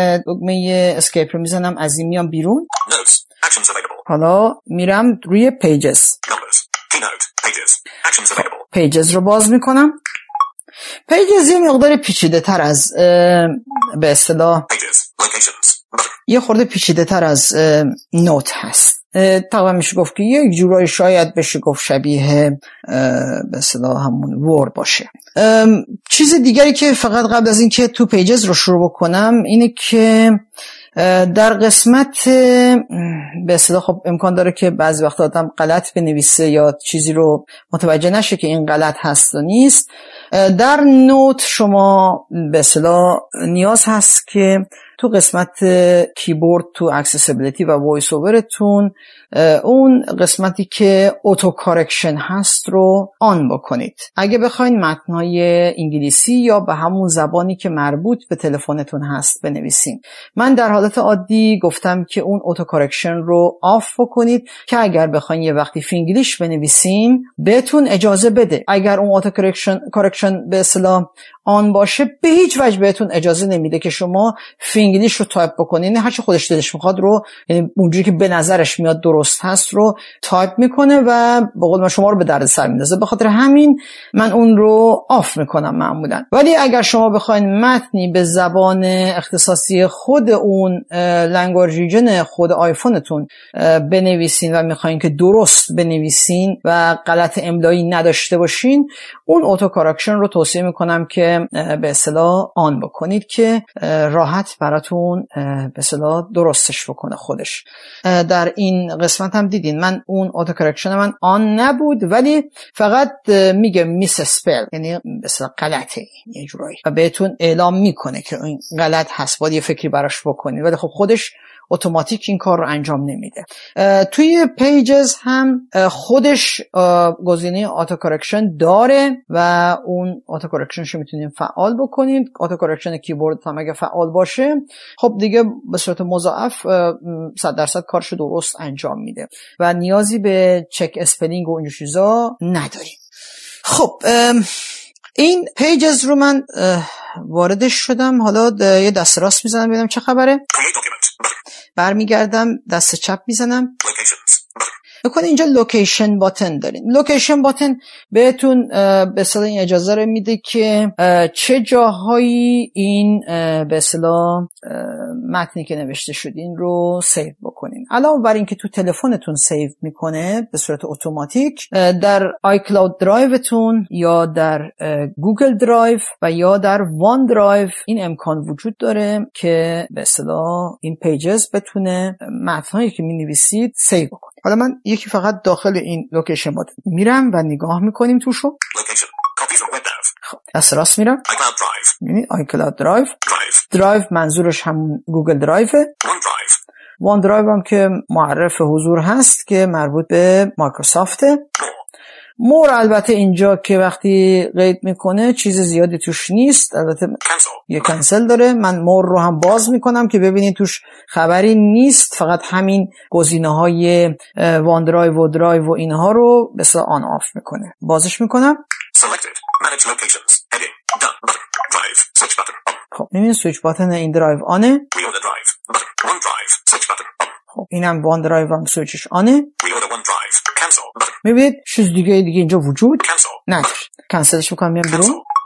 [SPEAKER 4] دکمه اسکیپ رو میزنم، از این میام بیرون.
[SPEAKER 5] Notes. Actions available.
[SPEAKER 4] حالا میرم روی پیجز.
[SPEAKER 5] Numbers. Keynote. Pages. Actions available.
[SPEAKER 4] پیجز رو باز میکنم. پیجز یه مقدار پیچیده تر از به اصطلاح
[SPEAKER 5] Pages. Locations. Button.
[SPEAKER 4] یه خورده پیچیده تر از نوت هست. تقریبا میشه گفت که یک جورایی شاید بشه گفت شبیه به اصطلاح همون ورد باشه. چیز دیگری که فقط قبل از این که تو پیجز رو شروع بکنم اینه که در قسمت به اصطلاح خب امکان داره که بعضی وقتا آدم غلط بنویسه یا چیزی رو متوجه نشه که این غلط هست و نیست. در نوت شما به اصطلاح نیاز هست که تو قسمت کیبورد تو اکسسیبیلیتی و وایس اوورتون اون قسمتی که اوتو کارکشن هست رو آن بکنید. اگه بخواین متن‌های انگلیسی یا به همون زبانی که مربوط به تلفنتون هست بنویسین، من در حالت عادی گفتم که اون اوتو کارکشن رو آف بکنید که اگر بخواین یه وقتی فینگلیش بنویسین بهتون اجازه بده. اگر اون اوتو کارکشن کارکشن به اصطلاح آن باشه به هیچ وجه بهتون اجازه نمیده که شما فینگلیش رو تایپ بکنین. هر چی خودش دلش میخواد رو، یعنی اونجوری که به نظرش میاد درست هست رو تایپ میکنه و به قول من شما رو به درد سر میندازه. به خاطر همین من اون رو آف میکنم معمولا. ولی اگر شما بخواین متنی به زبان اختصاصی خود اون لنگویج ریجن خود آیفونتون بنویسین و میخواین که درست بنویسین و غلط املایی نداشته باشین، اون اوتو کارکشن رو توصیه میکنم که به اصطلاح آن بکنید که راحت براتون به اصطلاح درستش بکنه خودش. در این قسمت هم دیدین من اون اوتو کارکشن من آن نبود، ولی فقط میگه میس اسپل، یعنی به اصطلاح غلطه یه جورایی و بهتون اعلام میکنه که این غلط هست، باید یه فکری براش بکنید، ولی خب خودش اتوماتیک این کار رو انجام نمیده. توی پیجز هم خودش گزینه اوتو کارکشن داره و اون اوتو کارکشنش رو میتونید فعال بکنید. اوتو کارکشن کیبورد هم اگه فعال باشه خب دیگه به صورت مضاعف صد درصد کارش درست انجام میده و نیازی به چک اسپلینگ و این چیزا نداریم. خب این پیجز رو من واردش شدم. حالا یه دست راست میزنم ببینم چه خبره. برمیگردم دست چپ میزنم. بکنید اینجا لوکیشن باتن دارین. لوکیشن باتن بهتون به اصطلاح این اجازه رو میده که چه جاهایی این به اصطلاح متنی که نوشته شد این رو سیو بکنین. علاوه بر این که تو تلفنتون سیو میکنه به صورت اتوماتیک، در آیکلاود درایوتون یا در گوگل درایو و یا در وان درایو این امکان وجود داره که به اصطلاح این پیجز بتونه متنایی که مینویسید سیو بکنه. حالا من یکی فقط داخل این لوکیشن باتن میرم و نگاه میکنیم توشو. خب دست راست میرم. یعنی آیکلاود درایو. درایو منظورش همون گوگل درایوه. وان درایو هم که معرف حضور هست که مربوط به مایکروسافته. مور البته اینجا که وقتی قید میکنه چیز زیادی توش نیست، البته یه کنسل داره. من مور رو هم باز میکنم که ببینید توش خبری نیست، فقط همین گزینه های وان درایو و درایو و اینها رو به اصطلاح آن آف میکنه. بازش میکنم. خب میبینید سویچ باتن این درایو آنه. خب اینم وان درایو هم سویچش آنه. میبینید چیز دیگه دیگه اینجا وجود نداره. کنسلش میکنم میام بیرون.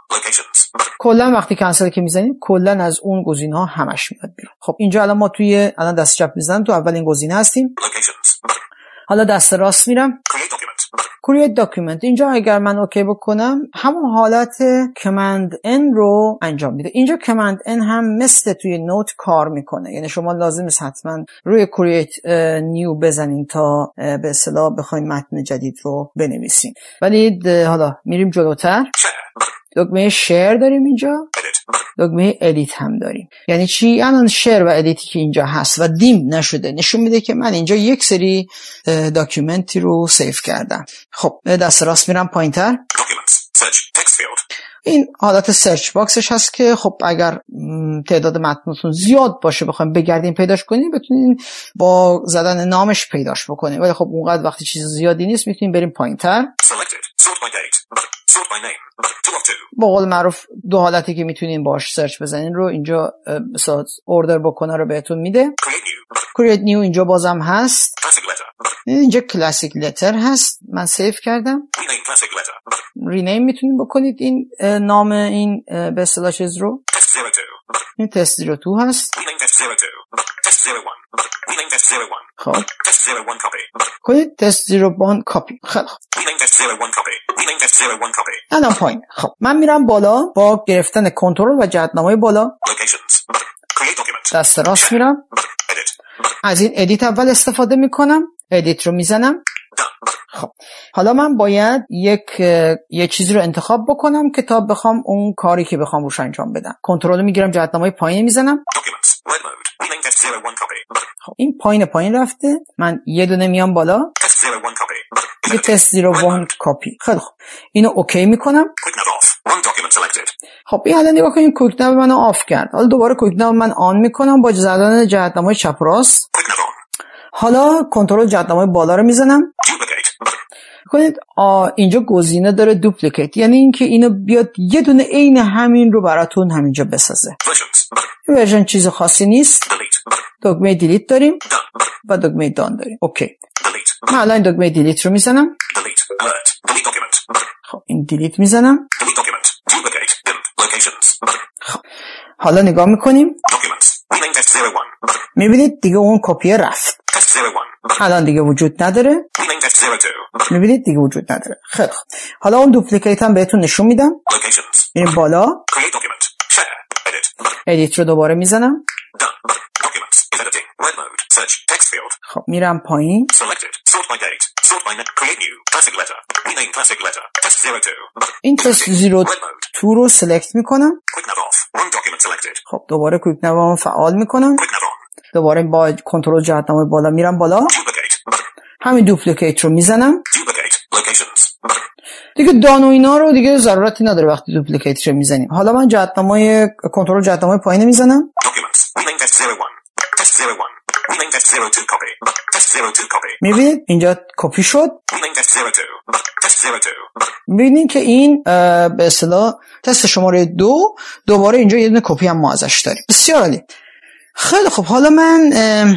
[SPEAKER 5] Locations. Button.
[SPEAKER 4] کلا وقتی کنسل که میزنید کلا از اون گزینه‌ها همش میاد بیرون. خب اینجا الان ما توی الان دست چپ میزنم تو اولین گزینه هستیم.
[SPEAKER 5] Locations. Button.
[SPEAKER 4] حالا دست راست میرم.
[SPEAKER 5] Create document. Button.
[SPEAKER 4] Create document. اینجا اگر من اوکی بکنم همون حالت Command N رو انجام میده. اینجا Command N هم مثل توی نوت کار میکنه. یعنی شما لازم است حتما روی Create New بزنین تا به اصطلاح بخوایم متن جدید رو بنویسیم. ولی حالا میریم جلوتر.
[SPEAKER 5] Share. Button.
[SPEAKER 4] دکمه شیر داریم اینجا.
[SPEAKER 5] Edit. Button.
[SPEAKER 4] دکمه ادیت هم داریم. یعنی چی؟ الان شیر و ادیتی که اینجا هست و دیم نشده نشون میده که من اینجا یک سری داکیومنتی رو سیف کردم. خب دست راست میرم پایینتر.
[SPEAKER 5] Documents. Search. Text field.
[SPEAKER 4] این حالت سرچ باکسش هست که خب اگر تعداد متنتون زیاد باشه بخوایم بگردین پیداش کنین بتونین با زدن نامش پیداش بکنین. ولی خب اونقدر وقتی چیز زیادی نیست میتونین بریم پایینتر.
[SPEAKER 5] Selected. Sort by date. Button. Sort by name. Button. Two of two.
[SPEAKER 4] با قول معروف دو حالتی که میتونین باش سرچ بزنین رو اینجا مثلا اوردر بکنه رو بهتون میده.
[SPEAKER 5] Create new. Button.
[SPEAKER 4] Create new اینجا بازم هست.
[SPEAKER 5] Classic letter. Button.
[SPEAKER 4] اینجا کلاسیک لتر هست. من سیف کردم.
[SPEAKER 5] Rename classic letter. Button.
[SPEAKER 4] رینیم میتونید بکنید این نام این به اصطلاح چیز رو.
[SPEAKER 5] Test zero two. Button.
[SPEAKER 4] این تست زیرو تو هست.
[SPEAKER 5] Rename test zero two. Button. Test zero one. Button. Rename test zero one.
[SPEAKER 4] خب
[SPEAKER 5] Test zero one copy. Button.
[SPEAKER 4] کنید تست زیرو وان کاپی. خیلی خوب.
[SPEAKER 5] Rename test zero one copy. Rename test zero one copy.
[SPEAKER 4] الان پایین. خب من میرم بالا با گرفتن کنترل و جهت‌نمای بالا.
[SPEAKER 5] Locations. Button. Create document.
[SPEAKER 4] دست راست میرم.
[SPEAKER 5] Button. Edit. Button.
[SPEAKER 4] از این ادیت اول استفاده میکنم. ادیت رو میزنم.
[SPEAKER 5] Done. Button.
[SPEAKER 4] خب حالا من باید یک یه چیزی رو انتخاب بکنم که تا بخوام اون کاری که بخوام روش انجام بدم. کنترل میگیرم جهت‌نمای پایین میزنم.
[SPEAKER 5] Documents. Word mode. Rename test zero one copy. Button.
[SPEAKER 4] خب این پایین پایین رفته. من یه دونه میام بالا.
[SPEAKER 5] Test zero one copy. Button.
[SPEAKER 4] یه تست زیرو وان کاپی. خیلی خوب. اینو اوکی میکنم.
[SPEAKER 5] Quick nav off. One document selected.
[SPEAKER 4] خب این الان نگاه کنیم کویک ناو منو آف کرد. حالا دوباره کویک ناو من آن میکنم با زدن جهت‌نمای چپ راست.
[SPEAKER 5] Quick nav on.
[SPEAKER 4] حالا کنترل جهت‌نمای بالا رو میزنم.
[SPEAKER 5] Duplicate. Button.
[SPEAKER 4] کنید اینجا گزینه داره دوپلیکیت، یعنی اینکه اینو بیاد یه دونه عین همین رو براتون همینجا بسازه.
[SPEAKER 5] Versions. Button.
[SPEAKER 4] این ورژن چیز خاصی نیست.
[SPEAKER 5] Delete. Button.
[SPEAKER 4] دکمه دیلیت داریم
[SPEAKER 5] Done. Button.
[SPEAKER 4] و دکمه دان داریم. اوکی.
[SPEAKER 5] Delete.
[SPEAKER 4] من الان دکمه دیلیت رو میزنم.
[SPEAKER 5] Delete. Alert. Delete document. Button.
[SPEAKER 4] خب این دیلیت میزنم.
[SPEAKER 5] Delete document. Duplicate. Dimmed. Locations. Button.
[SPEAKER 4] خب حالا نگاه میکنیم.
[SPEAKER 5] Documents. Rename test zero one. Button.
[SPEAKER 4] میبینید دیگه اون کپی رفت.
[SPEAKER 5] Test zero one. Button.
[SPEAKER 4] الان دیگه وجود نداره.
[SPEAKER 5] Rename test zero two. Button.
[SPEAKER 4] میبینید دیگه وجود نداره. خیلی خوب. حالا اون دوپلیکیت هم بهتون نشون میدم.
[SPEAKER 5] Locations.
[SPEAKER 4] میریم بالا.
[SPEAKER 5] Create document. Share. Edit. Button.
[SPEAKER 4] ادیت رو دوباره میزنم.
[SPEAKER 5] Done. Button. Documents. Is editing. Word mode. Search. Text field.
[SPEAKER 4] خب میرم پایین.
[SPEAKER 5] Selected. Sort by date. Sort by net. Create new. Classic letter. Rename classic letter. Test zero two. Button.
[SPEAKER 4] این تست زیرو
[SPEAKER 5] Word mode.
[SPEAKER 4] تو رو سلکت میکنم.
[SPEAKER 5] Quick nav off. One document selected.
[SPEAKER 4] خب دوباره کویک ناو فعال میکنم.
[SPEAKER 5] Quick nav on.
[SPEAKER 4] دوباره با کنترل جهت‌نمای بالا میرم بالا.
[SPEAKER 5] Duplicate. Button.
[SPEAKER 4] همین دوپلیکیت رو میزنم.
[SPEAKER 5] Duplicate. Locations. Button.
[SPEAKER 4] دیگه دان و اینا رو دیگه ضرورتی نداره وقتی دوپلیکیت رو میزنیم. حالا من جهت‌نمای کنترل جهت‌نمای پایین میزنم.
[SPEAKER 5] Documents. Rename test zero one. Test zero one. Rename test zero two copy. Button. Test zero two copy.
[SPEAKER 4] میبینید اینجا کپی شد.
[SPEAKER 5] Rename test zero two. Button. Test zero two. Button.
[SPEAKER 4] میبینید که این به اصطلاح تست شماره دو دوباره اینجا یه دونه کپی هم ما ازش داریم. بسیار عالی. خیلی خب حالا من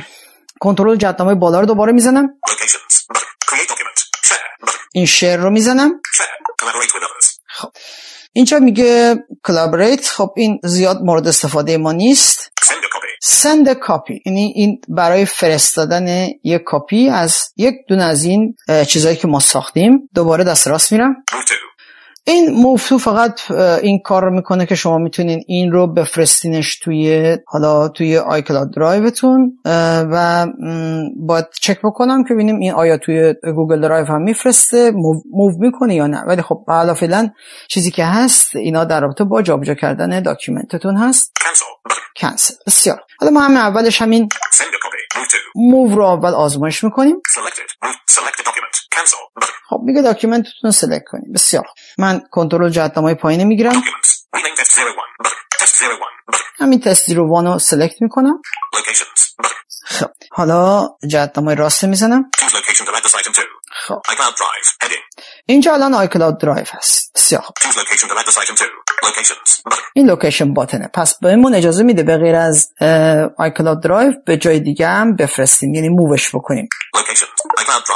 [SPEAKER 4] کنترل جهت‌نمای بالا رو دوباره میزنم.
[SPEAKER 5] Locations. Button. Create document. Share. Button.
[SPEAKER 4] این شیر رو میزنم.
[SPEAKER 5] Share. Collaborate with others.
[SPEAKER 4] خب اینجا میگه collaborate. خب این زیاد مورد استفاده ما نیست.
[SPEAKER 5] Send a copy.
[SPEAKER 4] send a copy یعنی این برای فرستادن یک کپی از یک دونه از این چیزایی که ما ساختیم. دوباره دست راست میرم.
[SPEAKER 5] Move to.
[SPEAKER 4] این موو تو فقط این کار رو میکنه که شما میتونین این رو بفرستینش توی حالا توی آیکلاود درایوتون و باید چک بکنم که ببینیم این آیا توی گوگل درایو هم میفرسته موو, موو میکنه یا نه. ولی خب حالا فعلا چیزی که هست اینا در رابطه با جابجا کردن داکیومنتتون هست.
[SPEAKER 5] Cancel. Button.
[SPEAKER 4] کنسل. بسیار. حالا ما همین اولش همین
[SPEAKER 5] Send a copy. Move to.
[SPEAKER 4] موو رو اول آزمایش میکنیم.
[SPEAKER 5] Selected. Move. Select a document. Cancel. Button.
[SPEAKER 4] خب میگه داکیومنتتون سلکت کنید. بسیار. من کنترل جهت‌نمای پایین میگیرم.
[SPEAKER 5] Documents. Rename test zero one. Button. Test zero one. Button.
[SPEAKER 4] همین تست زیرو وان رو سلکت میکنم.
[SPEAKER 5] Locations. Button.
[SPEAKER 4] خب حالا جهت‌نمای راست میزنم.
[SPEAKER 5] Choose location to add this item to.
[SPEAKER 4] خب
[SPEAKER 5] iCloud Drive. Heading.
[SPEAKER 4] اینجا الان آیکلاود درایو هست. بسیار خوب.
[SPEAKER 5] Choose location to add this item to. Locations. Button.
[SPEAKER 4] این لوکیشن باتنه. پس بهمون اجازه میده به غیر از آیکلاود درایو به جای دیگه هم بفرستیم، یعنی مووش بکنیم.
[SPEAKER 5] Locations. iCloud Drive.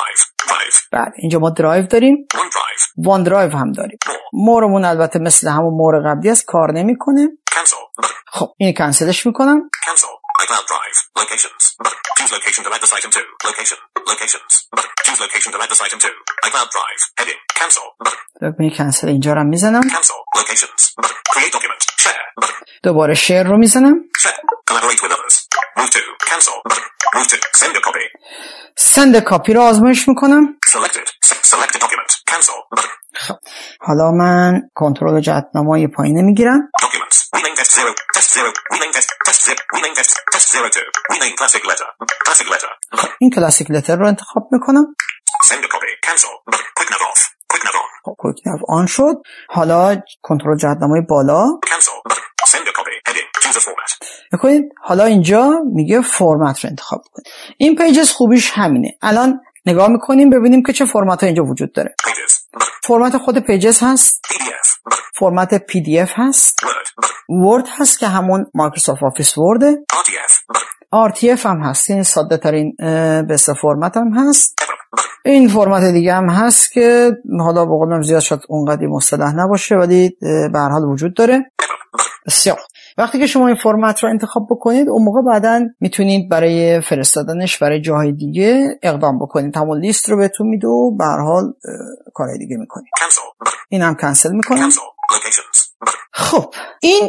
[SPEAKER 5] Drive.
[SPEAKER 4] بله اینجا ما درایو داریم،
[SPEAKER 5] OneDrive.
[SPEAKER 4] وان درایو هم داریم.
[SPEAKER 5] More.
[SPEAKER 4] مورمون البته مثل همون مور قبلی است، کار نمیکنه.
[SPEAKER 5] Cancel. Button.
[SPEAKER 4] خب این کنسلش میکنم.
[SPEAKER 5] Cancel. iCloud Drive. Locations. Button. Choose location to add this item to. Location. Locations. Button. Choose location to add this item to. iCloud Drive. Heading. Cancel. Button.
[SPEAKER 4] دکمه کنسل اینجا رو میزنم.
[SPEAKER 5] Cancel. Locations. Button. Create document. Share. Button.
[SPEAKER 4] دوباره شیر رو میزنم.
[SPEAKER 5] Share. Collaborate with others. Move to. Cancel. Button. Move to. Send a copy.
[SPEAKER 4] سند کاپی رو آزمایش میکنم.
[SPEAKER 5] Selected. Se- select a document. Cancel. Button.
[SPEAKER 4] خب حالا من کنترل جهتنمای پایینه میگیرم.
[SPEAKER 5] Documents. Rename test zero. Test zero. Rename test. Test zip. Rename test. Test zero two. Rename classic letter. Classic letter.
[SPEAKER 4] خب این کلاسیک لتر رو انتخاب میکنم.
[SPEAKER 5] Send a copy. Cancel. Button. Quick nav off. Quick nav on.
[SPEAKER 4] خب کویک ناو آن شد. حالا کنترل جهتنمای بالا
[SPEAKER 5] Cancel. Button. Send a copy. Heading. Choose a format.
[SPEAKER 4] بکنید. حالا اینجا میگه فرمت رو انتخاب کنید. این پیجز خوبیش همینه. الان نگاه میکنیم ببینیم که چه فرمت ها اینجا وجود داره.
[SPEAKER 5] Pages. Button.
[SPEAKER 4] فرمت خود پیجز هست،
[SPEAKER 5] P D F. Button.
[SPEAKER 4] فرمت پی دی اف هست،
[SPEAKER 5] Word. Button.
[SPEAKER 4] ورد هست که همون مایکروسافت آفیس ورده،
[SPEAKER 5] R T F. Button.
[SPEAKER 4] آر تی اف هم هست، این ساده ترین به سه فرمت هم هست.
[SPEAKER 5] Ever. Button.
[SPEAKER 4] این فرمت دیگه هم هست که حالا به قولم زیاد شاید اونقدر مصطلح نباشه ولی به هر حال وجود داره.
[SPEAKER 5] Ever. Button.
[SPEAKER 4] بسیار. وقتی که شما این فرمت رو انتخاب بکنید اون موقع بعداً میتونید برای فرستادنش برای جاهای دیگه اقدام بکنید. همون لیست رو بهتون میده و به هر حال کارهای دیگه میکنید.
[SPEAKER 5] Cancel. Button.
[SPEAKER 4] این هم کنسل میکنم.
[SPEAKER 5] Cancel. Locations. Button.
[SPEAKER 4] خب این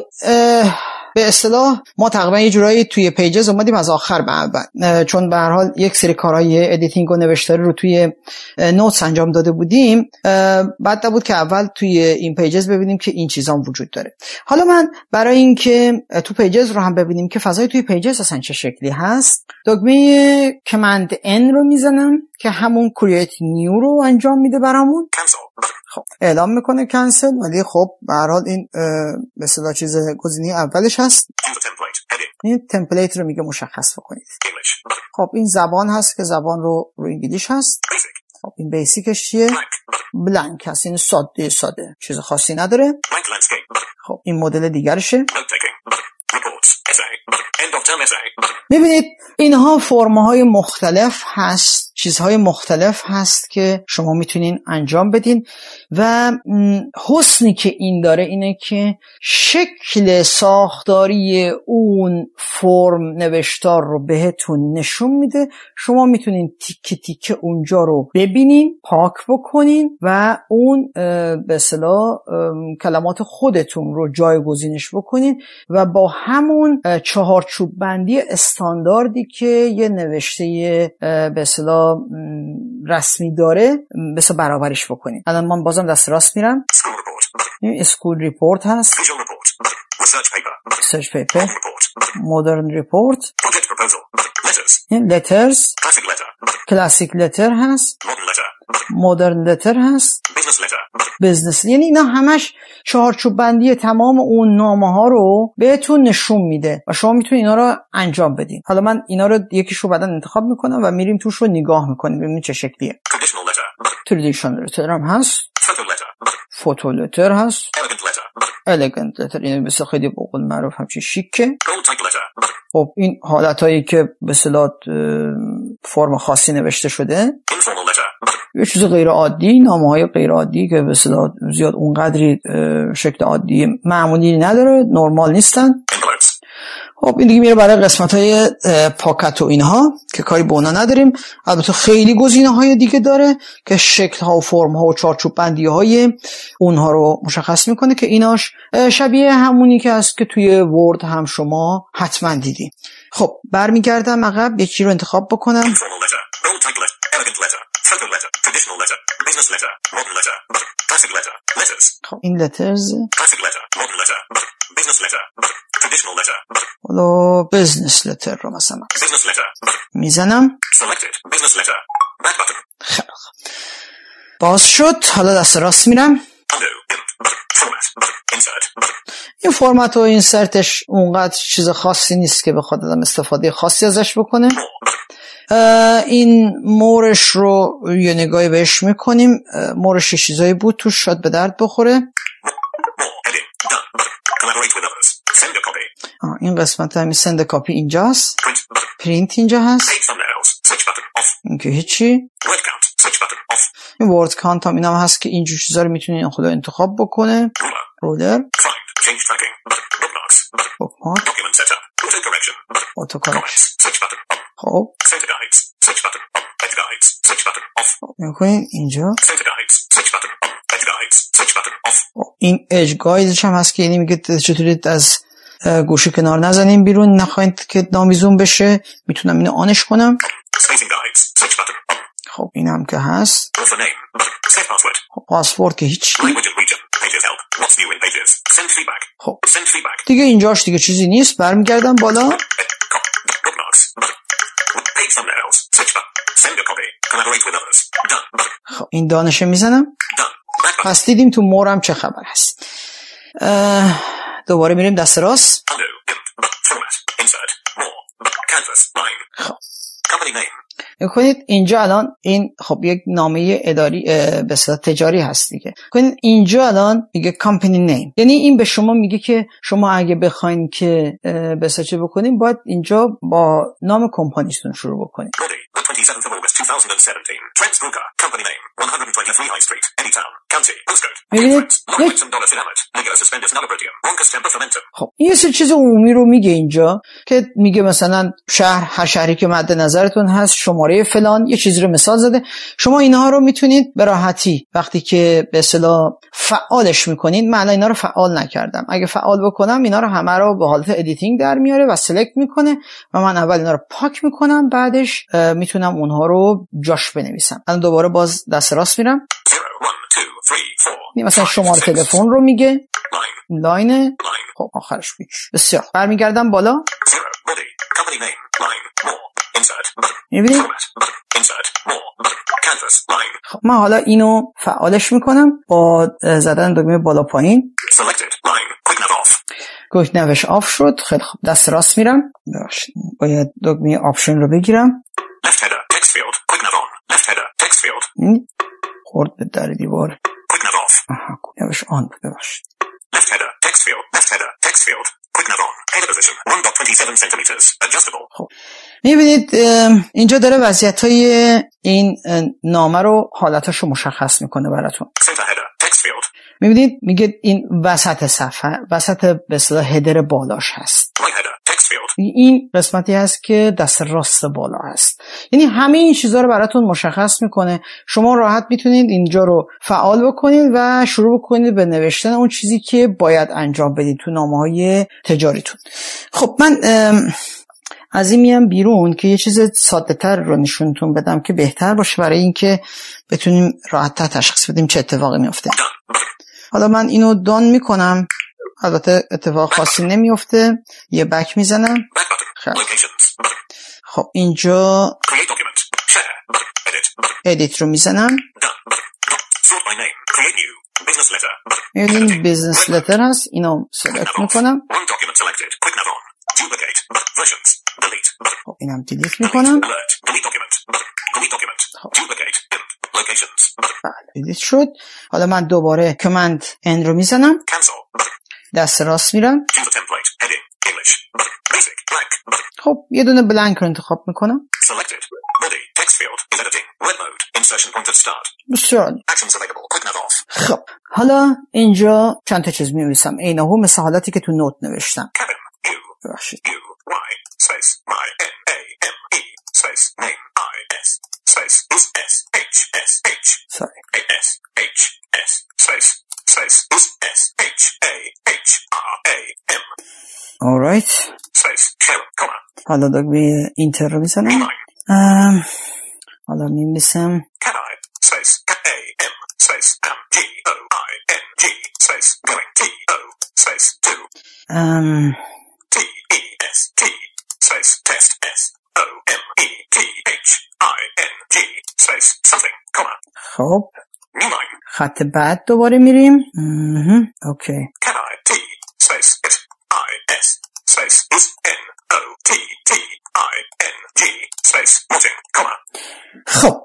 [SPEAKER 4] به اصطلاح ما تقریبا یه جورایی توی پیجز اومدیم از آخر به اول، چون به هر حال یک سری کارهای ادیتینگ و نوشتاری رو توی نوتس انجام داده بودیم. بعد بود که اول توی این پیجز ببینیم که این چیزا وجود داره. حالا من برای اینکه تو پیجز رو هم ببینیم که فضای توی پیجز اصلا چه شکلی هست، دکمه کمند ان رو میزنم که همون کرییت نیو رو انجام میده برامون.
[SPEAKER 5] Cancel. Button.
[SPEAKER 4] خب اعلام میکنه کنسل، ولی خب به هر حال این به اصطلاح چیز گزینه اولش هست.
[SPEAKER 5] Choose a template. Heading.
[SPEAKER 4] این تمپلیت رو میگه مشخص بکنید.
[SPEAKER 5] English. Button.
[SPEAKER 4] خب این زبان هست که زبان رو رو انگلیش هست.
[SPEAKER 5] Basic.
[SPEAKER 4] خب این بیسیکش چیه؟
[SPEAKER 5] Blank. Button.
[SPEAKER 4] بلانک هست، این ساده ساده چیز خاصی نداره.
[SPEAKER 5] Blank landscape. Button.
[SPEAKER 4] خب این مدل دیگرشه.
[SPEAKER 5] Note taking. Button. Reports. Essay. Button. End of term essay. Button.
[SPEAKER 4] میبینید اینها فرم‌های مختلف هست، چیزهای مختلف هست که شما میتونین انجام بدین و حسنی که این داره اینه که شکل ساختاری اون فرم نوشتار رو بهتون نشون میده. شما میتونین تیکه تیکه اونجا رو ببینین، پاک بکنین و اون به اصطلاح کلمات خودتون رو جایگزینش بکنین و با همون چهارچوب بندی استانداردی که یه نوشته به اصطلاح رسمی داره بس برابرش بکنین. الان من بازم دست راست میرم.
[SPEAKER 5] School report. Button.
[SPEAKER 4] این اسکول ریپورت هست،
[SPEAKER 5] Visual report. Button. Research paper. Button.
[SPEAKER 4] ریسرچ پیپر،
[SPEAKER 5] Modern report. Button.
[SPEAKER 4] مدرن ریپورت،
[SPEAKER 5] Project proposal. Button. Letters.
[SPEAKER 4] این لترز،
[SPEAKER 5] Classic letter. Button.
[SPEAKER 4] کلاسیک لتر هست،
[SPEAKER 5] Modern letter. Button.
[SPEAKER 4] مدرن لتر هست،
[SPEAKER 5] Business letter. Button.
[SPEAKER 4] بزنس. یعنی اینا همش چهارچوب بندی تمام اون نامه ها رو بهتون نشون میده و شما میتونید اینا رو انجام بدین. حالا من اینا رو یکیشو بعدن انتخاب میکنم و میریم توش رو نگاه میکنیم ببینیم چه شکلیه.
[SPEAKER 5] Traditional letter. Button.
[SPEAKER 4] تردیشنال لتر هم هست،
[SPEAKER 5] Photo letter. Button.
[SPEAKER 4] فوتو لتر هست،
[SPEAKER 5] Elegant letter. Button.
[SPEAKER 4] الگنت لتر، یعنی مثل خیلی به قول معروف همچین شیکه.
[SPEAKER 5] Bold type letter. Button.
[SPEAKER 4] خب این حالتایی که به اصطلاح فرم خاصی نوشته شده.
[SPEAKER 5] Informal letter. Button.
[SPEAKER 4] یه چیز غیر عادی، نامه‌های غیر عادی که به اصطلاح زیاد اونقدری شکل عادی معمولی نداره، نرمال نیستن.
[SPEAKER 5] Envelopes.
[SPEAKER 4] خب این دیگه میره برای قسمت‌های پاکت و اینها که کاری به اونا نداریم. البته خیلی گزینه‌های دیگه داره که شکل‌ها و فرم‌ها و چارچوب بندی‌های اونها رو مشخص میکنه که ایناش شبیه همونی که هست که توی ورد هم شما حتما دیدین. خب برمیگردم عقب، یکی رو انتخاب بکنم.
[SPEAKER 5] Informal letter. Bold type letter. Elegant letter. Photo letter. Traditional letter. Business letter. Modern letter. Button. Classic letter. Letters.
[SPEAKER 4] خب این لترز،
[SPEAKER 5] Classic letter. Modern letter. Button. Business letter. Button. Traditional letter. Button.
[SPEAKER 4] حالا بزنس لتر رو مثلا
[SPEAKER 5] Business letter. Button.
[SPEAKER 4] میزنم.
[SPEAKER 5] Selected. Business letter. Back button.
[SPEAKER 4] خیلی خوب. باز شد. حالا دست راست میرم.
[SPEAKER 5] Undo. In. Button. Format. Button. Insert. Button.
[SPEAKER 4] این فرمت و اینسرتش اونقدر چیز خاصی نیست که بخواد آدم استفاده خاصی ازش بکنه.
[SPEAKER 5] More. Button.
[SPEAKER 4] این مورش رو یه نگاهی بهش میکنیم. مورش یه چیزایی بود توش شاید به درد بخوره.
[SPEAKER 5] More. Heading. Done. Button. Collaborate with others. Send a copy.
[SPEAKER 4] آه این قسمت همین سند کاپی اینجاست.
[SPEAKER 5] Print. Button.
[SPEAKER 4] پرینت اینجا هست.
[SPEAKER 5] Page thumbnails. Switch button. Off.
[SPEAKER 4] این که هیچی.
[SPEAKER 5] Word count. Switch button.
[SPEAKER 4] این ورد کانت هم اینم هست که اینجور چیزا رو میتونین خدا انتخاب بکنه. رولر،
[SPEAKER 5] Find, change tracking, button, bookmarks, button,
[SPEAKER 4] بوکمارک،
[SPEAKER 5] document setup, auto correction, button,
[SPEAKER 4] اتوکارکشن.
[SPEAKER 5] comments, switch button, on,
[SPEAKER 4] خب
[SPEAKER 5] center guides, switch button, on, edge guides, switch button, off,
[SPEAKER 4] میکنین اینجا
[SPEAKER 5] center guides, switch button, on, edge guides, switch button, off,
[SPEAKER 4] این اج گایدش هم هست که یعنی میگه چطوری از گوشه کنار نزنیم بیرون، نخواهید که نامیزون بشه. میتونم اینو آنش کنم.
[SPEAKER 5] spacing guides, switch button, on,
[SPEAKER 4] خب این هم که هست.
[SPEAKER 5] author name, button, save password,
[SPEAKER 4] خب پاسورد که هیچ.
[SPEAKER 5] language and region, pages help, what's new in pages, send feedback,
[SPEAKER 4] خب
[SPEAKER 5] send feedback,
[SPEAKER 4] دیگه اینجاش دیگه چیزی نیست. برمیگردم بالا.
[SPEAKER 5] ed, cop, bookmarks, button, page thumbnails, switch button, send a copy, collaborate with others, done, button,
[SPEAKER 4] خب این دانشه میزنم.
[SPEAKER 5] done, back button,
[SPEAKER 4] پس دیدیم تو مورم چه خبر هست. اه، دوباره میریم دست راست.
[SPEAKER 5] undo, imp, button, format, insert, more, button, canvas, line,
[SPEAKER 4] خب
[SPEAKER 5] company name,
[SPEAKER 4] میکنید اینجا الان این خب یک نامه اداری به اصطلاح تجاری هست دیگه. کنید اینجا الان میگه کمپانی نیم، یعنی این به شما میگه که شما اگه بخواین که به اصطلاح چه بکنین باید اینجا با نام کمپانیتون شروع بکنید.
[SPEAKER 5] body, the twenty-seventh of August twenty seventeen, Trent Brugger, company name, one twenty-three High Street, Anytown, County, postcode,
[SPEAKER 4] میبینید
[SPEAKER 5] Lockwood and Dollar Filament, Ligo Suspendus Nullabrotium, Roncus Temper Fermentum,
[SPEAKER 4] خب این یه سری چیز عمومی رو میگه اینجا که میگه مثلا شهر، هر شهری که مد نظرتون هست، شماره فلان، یه چیزی رو مثال زده. شما اینها رو میتونید به راحتی وقتی که به اصطلاح فعالش میکنید، من اینا رو فعال نکردم، اگه فعال بکنم اینا رو همه رو به حالت ادیتینگ در میاره و سلکت میکنه و من اول اینا رو پاک میکنم، بعدش میتونم اونها رو جاش بنویسم. الان دوباره باز دست راست میرم.
[SPEAKER 5] zero, one, two, three, four,
[SPEAKER 4] مثلا
[SPEAKER 5] five,
[SPEAKER 4] شماره
[SPEAKER 5] six,
[SPEAKER 4] تلفن رو میگه،
[SPEAKER 5] line,
[SPEAKER 4] لاین،
[SPEAKER 5] line,
[SPEAKER 4] خب آخرش بیچ. بسیار. برمیگردم بالا.
[SPEAKER 5] zero, body, company name, line, more, insert, button,
[SPEAKER 4] میبینید
[SPEAKER 5] format, button, insert, more, button, canvas, line,
[SPEAKER 4] خب من حالا اینو فعالش میکنم با زدن دکمه بالا پایین.
[SPEAKER 5] selected, line, quick nav off,
[SPEAKER 4] گوش نوش آف شد. خیلی خوب دست راست میرم. ببخشید باید دکمه آپشن رو بگیرم.
[SPEAKER 5] left header, text field, quick nav on, left header, text field,
[SPEAKER 4] این خورد به در دیوار.
[SPEAKER 5] quick nav off,
[SPEAKER 4] آها نوش آن بود. ببخشید
[SPEAKER 5] left header, text field, left header, text field, quick nav on, header position, one twenty-seven centimeters, adjustable,
[SPEAKER 4] خب میبینید اینجا داره وضعیت های این نامه رو، حالتاش رو مشخص میکنه براتون.
[SPEAKER 5] center header, text field,
[SPEAKER 4] میبینید میگه این وسط صفحه، وسط به اصطلاح هدر بالاش هست.
[SPEAKER 5] right header, text field,
[SPEAKER 4] این قسمتی هست که دست راست بالا هست. یعنی همه این چیزها رو براتون مشخص میکنه. شما راحت میتونید اینجا رو فعال بکنید و شروع بکنید به نوشتن اون چیزی که باید انجام بدید تو نامه‌های تجاریتون. خب من از این میام بیرون که یه چیز ساده تر رو نشونتون بدم که بهتر باشه برای اینکه بتونیم راحت تر تشخیص بدیم چه اتفاقی میفته. حالا من اینو دان میکنم، البته اتفاق خاصی نمیفته. یه بک میزنم.
[SPEAKER 5] back button,
[SPEAKER 4] خب.
[SPEAKER 5] locations, button,
[SPEAKER 4] خب اینجا
[SPEAKER 5] create document, share, button, edit, button,
[SPEAKER 4] ادیت رو میزنم.
[SPEAKER 5] done, button, sort by name, create new, business letter, button,
[SPEAKER 4] میبینید بیزنس لتر هست. اینو سلکت میکنم.
[SPEAKER 5] one document selected, quick nav on, duplicate, button, versions, delete, button,
[SPEAKER 4] خب اینم دیلیت میکنم.
[SPEAKER 5] alert, delete document, button, delete document, duplicate, imp, locations, button,
[SPEAKER 4] بله دیلیت شد. حالا من دوباره کمند ان رو میزنم.
[SPEAKER 5] cancel, button,
[SPEAKER 4] دست راست میرم.
[SPEAKER 5] choose a template, heading, English, button, basic, blank, button,
[SPEAKER 4] خب یه دونه بلانک رو انتخاب میکنم.
[SPEAKER 5] selected, body, text field, is editing, web mode, insertion point at start,
[SPEAKER 4] بسیار.
[SPEAKER 5] actions available, quick nav off,
[SPEAKER 4] خب حالا اینجا چند تا چیز می‌نویسم عینه‌هو مثل حالتی که تو نوت نوشتم.
[SPEAKER 5] cabin, u,
[SPEAKER 4] ببخشید.
[SPEAKER 5] u, y, space, my, n, a, m, e, space, name, i, s, space, is, s, h, s, h,
[SPEAKER 4] sorry.
[SPEAKER 5] a, s, h, s, space, space, is, s, h, a, h, r, a, m,
[SPEAKER 4] alright.
[SPEAKER 5] space, shell, comma,
[SPEAKER 4] حالا دکمه اینتر رو میزنم.
[SPEAKER 5] line,
[SPEAKER 4] ام حالا می‌نویسم
[SPEAKER 5] can I, space, a, m, space, am, g, o, i, n, g, space, going, t, o, space, two,
[SPEAKER 4] ام
[SPEAKER 5] t, e, s, t, space, test, s, o, m, e, t, h, i, n, g, space, something, comma,
[SPEAKER 4] خب
[SPEAKER 5] new line,
[SPEAKER 4] خط بعد دوباره میریم. مهم. اوکی.
[SPEAKER 5] can I, t, space, it, i, s, space, is, n, o, t, t, i, n, g, space, nothing, comma,
[SPEAKER 4] خب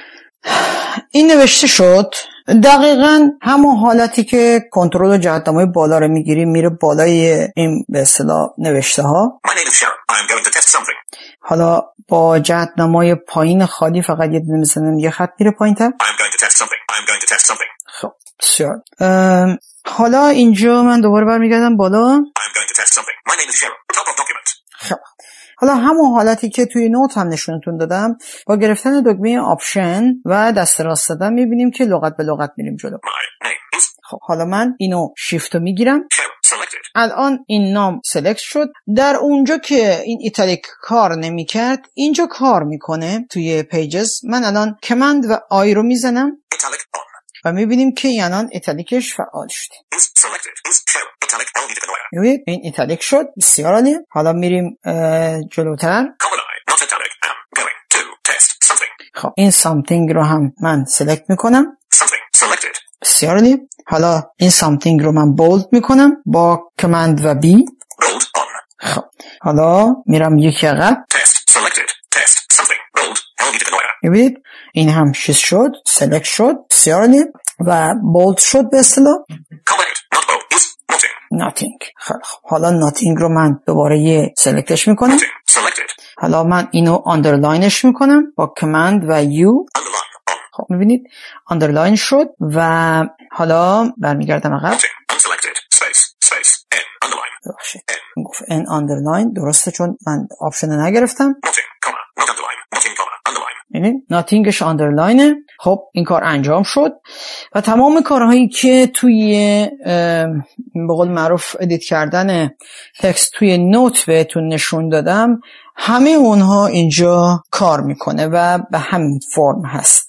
[SPEAKER 4] این نوشته شد. دقیقاً همون حالتی که کنترل و جهت‌نمای بالا رو میگیریم میره بالای این به اصطلاح نوشته ها.
[SPEAKER 5] my name is Sharon, I am going to test something,
[SPEAKER 4] حالا با جهت‌نمای پایین خالی فقط یه دونه میزنم یه خط میره پایین‌تر.
[SPEAKER 5] I am going to test something. I am going to test something.
[SPEAKER 4] خب بسیار. ام، حالا اینجا من دوباره برمیگردم بالا.
[SPEAKER 5] I am going to test something. My name is Cheryl. Top of document.
[SPEAKER 4] خب حالا همون حالتی که توی نوت هم نشونتون دادم، با گرفتن دکمه آپشن و دست راست زدن میبینیم که لغت به لغت میریم جلو.
[SPEAKER 5] My name is
[SPEAKER 4] خب حالا من اینو شیفت رو میگیرم.
[SPEAKER 5] Cheryl. Selected.
[SPEAKER 4] الان این نام سلکت شد. در اونجا که این ایتالیک کار نمیکرد اینجا کار میکنه توی پیجز. من الان کمند و آی رو میزنم
[SPEAKER 5] Italic on.
[SPEAKER 4] و میبینیم که این الان ایتالیکش فعال شده.
[SPEAKER 5] Is selected. Is Cheryl. Italic L. Denoyer.
[SPEAKER 4] میبینید این ایتالیک شد. بسیار عالی. حالا میریم اه، جلوتر.
[SPEAKER 5] Common I. Not italic. Am going to test something.
[SPEAKER 4] خب این something رو هم من سلکت میکنم.
[SPEAKER 5] Something. Selected.
[SPEAKER 4] بسیار عالی. حالا این something رو من بولد میکنم با کمند و بی.
[SPEAKER 5] Bold on.
[SPEAKER 4] خب حالا میرم یکی عقب.
[SPEAKER 5] Test. Selected. Test something. Bold. L. Denoyer.
[SPEAKER 4] میبینید این هم چیز شد، سلکت شد. بسیار عالی. و بولد شد به اصطلاح.
[SPEAKER 5] Comment. Not bold. Is nothing.
[SPEAKER 4] nothing. خب حالا nothing رو من دوباره یه سلکتش میکنم.
[SPEAKER 5] Nothing. Selected.
[SPEAKER 4] حالا من اینو آندرلاینش میکنم با کمند و یو.
[SPEAKER 5] Underline on.
[SPEAKER 4] خب میبینید آندرلاین شد و حالا برمیگردم عقب.
[SPEAKER 5] Nothing. Unselected. Space. Space. N. Underline.
[SPEAKER 4] ببخشید گفت ان آندرلاین درسته چون من آپشن نگرفتم.
[SPEAKER 5] Nothing. Comma. Not underline. Nothing. Comma. Underline.
[SPEAKER 4] ببینید ناتینگش آندرلاینه. خب این کار انجام شد و تمام کارهایی که توی به قول معروف ادیت کردن تکست توی نوت بهتون نشون دادم همه اونها اینجا کار میکنه و به همین فرم هست.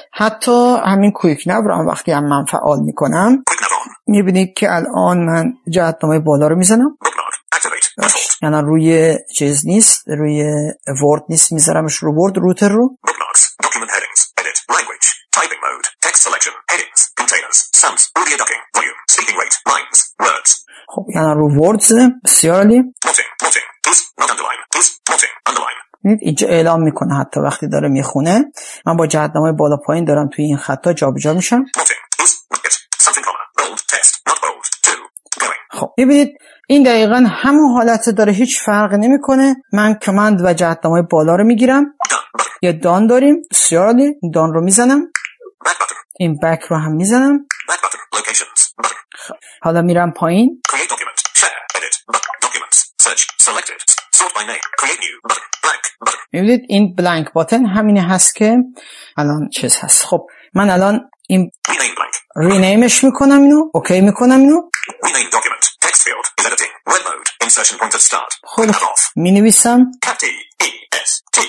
[SPEAKER 4] حتی همین کویک ناو رو هم وقتی هم من فعال میکنم
[SPEAKER 5] Quick nav on.
[SPEAKER 4] میبینید که الان من جهتنامه بالا رو میزنم.
[SPEAKER 5] Bookmark. Activate. Default.
[SPEAKER 4] یعنی روی چیز نیست، روی ورد نیست، میذارمش رو ورد روتر رو.
[SPEAKER 5] Bookmarks. Document headings. Edit. Language. Typing mode. Text selection. Headings. Containers. Sums. Audio ducking. Volume. Speaking rate. Lines. Words.
[SPEAKER 4] خب یعنی رو ورد زده. بسیار عالی.
[SPEAKER 5] Nothing. Nothing. Is. Not underline. Is. Nothing. Underline.
[SPEAKER 4] اینجا اعلام میکنه حتی وقتی داره میخونه. من با جهتنامه بالا پایین دارم توی این خطا جابجا میشم.
[SPEAKER 5] Nothing. Is. It. Something comma. Bold. Text. Not bold. Two. Going.
[SPEAKER 4] خب میبینید این دقیقا همون حالت داره، هیچ فرق نمیکنه. من کمند و جهتنامه بالا رو میگیرم.
[SPEAKER 5] Done. Button.
[SPEAKER 4] یه دان داریم. بسیار عالی. دان رو میزنم.
[SPEAKER 5] Back button.
[SPEAKER 4] این بک رو هم میزنم.
[SPEAKER 5] Back button. Locations. Button.
[SPEAKER 4] حالا میرم پایین.
[SPEAKER 5] Create document. Share. Edit. Button. Documents. Search. Selected. Sort by name. Create new. Button. Blank. Button.
[SPEAKER 4] میبینید این بلانک باتن همینه هست که الان چیز هست. خب من الان این
[SPEAKER 5] Rename blank.
[SPEAKER 4] رینیمش میکنم اینو. اوکی میکنم اینو.
[SPEAKER 5] Rename document. Text field is editing. Red mode. Insertion point of start.
[SPEAKER 4] خب
[SPEAKER 5] Cut off.
[SPEAKER 4] می نویسم
[SPEAKER 5] Cat T. E. S. T.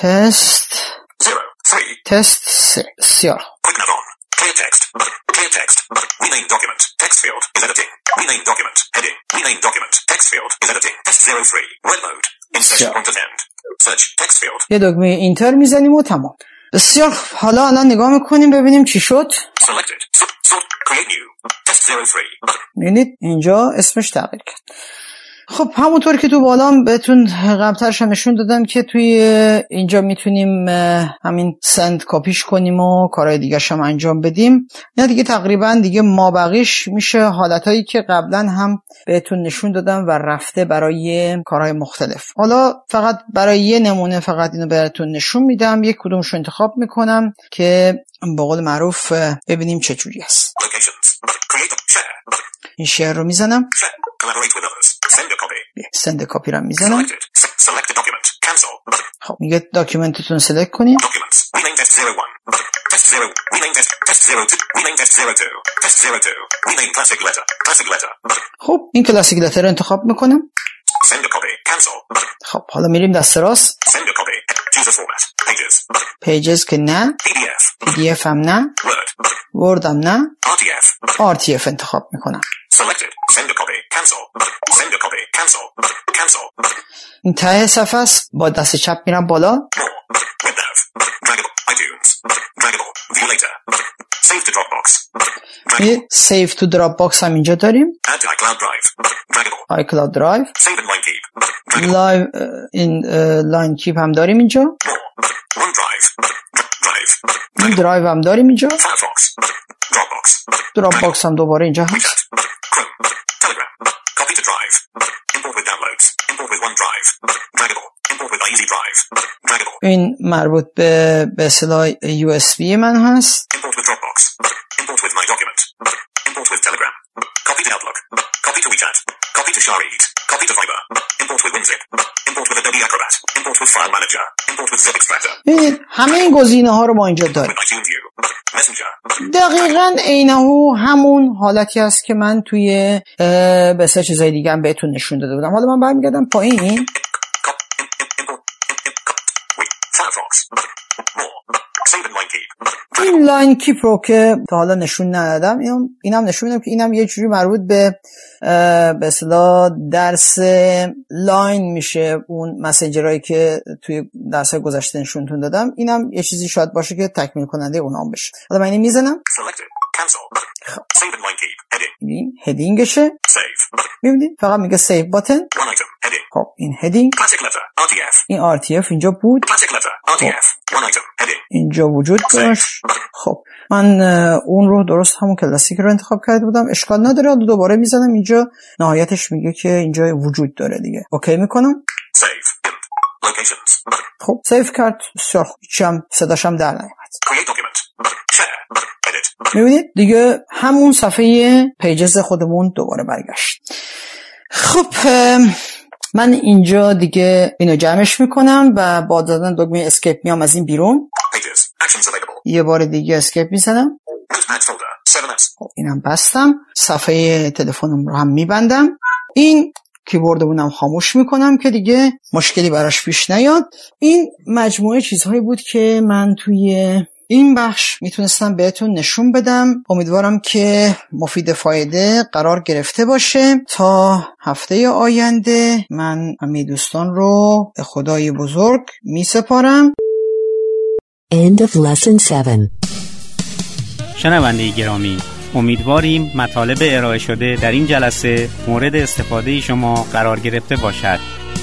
[SPEAKER 4] تست
[SPEAKER 5] Zero. Three.
[SPEAKER 4] تست سه. بسیار
[SPEAKER 5] Quick nav on. Clear text. Button. Clear text. Button. Rename document. Text field is editing. Rename document. Heading. Rename document. Text field is editing. Test zero three. Red mode. Insertion
[SPEAKER 4] Yeah.
[SPEAKER 5] point of end. Search. Text field.
[SPEAKER 4] یه دکمه اینتر میزنیم و تمام. بسیار خوب. حالا الان نگاه میکنیم ببینیم چی شد.
[SPEAKER 5] Selected. Sort. Sort. Create new. Test zero three. Button.
[SPEAKER 4] میبینید اینجا اسمش تغییر کرد. خب همونطور که تو بالا بهتون قبلترش هم نشون دادم که توی اینجا میتونیم همین سند کاپیش کنیم و کارهای دیگه هم انجام بدیم. نه دیگه تقریبا دیگه ما بقیش میشه حالتایی که قبلا هم بهتون نشون دادم و رفته برای کارهای مختلف. حالا فقط برای یه نمونه فقط اینو بهتون نشون میدم، یک کدومشو انتخاب میکنم که به قول معروف ببینیم چه جوری است.
[SPEAKER 5] Locations. Button. Create. Share. Button.
[SPEAKER 4] این شیر رو میزنم.
[SPEAKER 5] Share. Collaborate with others. Send a copy.
[SPEAKER 4] سند کاپی رو میزنم.
[SPEAKER 5] Selected. Se- Select a document. Cancel. Button.
[SPEAKER 4] خب میگه داکیومنتتون سلکت کنید.
[SPEAKER 5] Documents. Rename test zero one. Button. Test zero. Rename test. Test zero two. Rename test zero two. Test zero two. Rename classic letter. Classic letter. Button.
[SPEAKER 4] خب این کلاسیک لتر رو انتخاب میکنم.
[SPEAKER 5] Send a copy. Cancel. Button.
[SPEAKER 4] خب حالا میریم دست راست.
[SPEAKER 5] Send a copy. Choose a format. Pages. Button.
[SPEAKER 4] پیجز که نه.
[SPEAKER 5] P D F.
[SPEAKER 4] پی دی اف هم نه.
[SPEAKER 5] Word. Button.
[SPEAKER 4] ورد هم نه.
[SPEAKER 5] R T F. Button.
[SPEAKER 4] آر تی اف انتخاب میکنم.
[SPEAKER 5] Selected. Send a copy. Cancel. Button. Send a copy. Cancel. Button. Cancel. Button.
[SPEAKER 4] این ته صفحه است. با دست چپ میرم بالا.
[SPEAKER 5] More. Button. Web nav. Button. Draggable. iTunes. Button. Draggable. View later. Button. Save to Dropbox. Button. Draggable.
[SPEAKER 4] سیف تو دراپ باکس هم اینجا داریم.
[SPEAKER 5] Add to iCloud Drive. Button. Draggable.
[SPEAKER 4] آی کلاود درایو.
[SPEAKER 5] Save in line keep. Button. Draggable.
[SPEAKER 4] لایو این لاین کیپ هم داریم اینجا.
[SPEAKER 5] More. Button. OneDrive. Button. Dr- Drive. Button.
[SPEAKER 4] این درایو هم داریم اینجا.
[SPEAKER 5] Firefox. Button. Dropbox. Button.
[SPEAKER 4] دراپ
[SPEAKER 5] Draggable.
[SPEAKER 4] باکس هم دوباره اینجا هست.
[SPEAKER 5] WeChat. Button. Chrome. Button. Telegram. Button. Copy to Drive. Button. Import with downloads. Import with OneDrive. Button. Draggable. Import with Easy Drive. Button. Draggable.
[SPEAKER 4] این مربوط به به اصطلاح یو اس بی من هست.
[SPEAKER 5] Import with Dropbox. Firefox. Button. Import with My Document. Button. Import with Telegram. Copy to Outlook. Copy to WeChat. Copy to ShareIt. Copy to Viber. Import with WinZip. Import with Adobe Acrobat. Import with File Manager. Import with Zip Extractor.
[SPEAKER 4] ببینید همه این گزینه ها رو ما اینجا داریم.
[SPEAKER 5] With iTunes U. Button. Messenger.
[SPEAKER 4] دقیقاً عینه‌هو همون حالتی است که من توی به سه چیزای دیگه هم بهتون نشون داده بودم. حالا من برمیگردم پایین. این لاین کیپ رو که تا حالا نشون ندادم، اینم نشون میدم که اینم یه جوری مربوط به به اصطلاح درس لاین میشه، اون مسنجرایی که توی درس‌های گذشته نشونتون دادم. اینم یه چیزی شاید باشه که تکمیل کننده اونام بشه. حالا من اینو میزنم. این هدینگشه. میبینید فقط میگه سیو باتن. خب این هدینگ. این آر تی اف اینجا بود. خب. اینجا وجود داشت. خب من اون رو درست همون کلاسیک رو انتخاب کرده بودم، اشکال نداره. دوباره میزنم اینجا، نهایتش میگه که اینجا وجود داره دیگه. اوکی میکنم. خب سیو کرد. بسیار خوب. هیچم صداشم در نیامد. میبینید دیگه همون صفحه پیجز خودمون دوباره برگشت. خب من اینجا دیگه اینو جمعش میکنم و با دادن دکمه اسکیپ میام از این بیرون. یه بار دیگه اسکیپ میزنم. خب اینم بستم. صفحه تلفنم رو هم میبندم. این کیبوردمونم خاموش میکنم که دیگه مشکلی براش پیش نیاد. این مجموعه چیزهایی بود که من توی این بخش میتونستم بهتون نشون بدم. امیدوارم که مفید فایده قرار گرفته باشه. تا هفته آینده من همه دوستان رو به خدای بزرگ میسپارم.
[SPEAKER 1] End of lesson seven.
[SPEAKER 3] شنونده گرامی، امیدواریم مطالب ارائه شده در این جلسه مورد استفاده شما قرار گرفته باشد.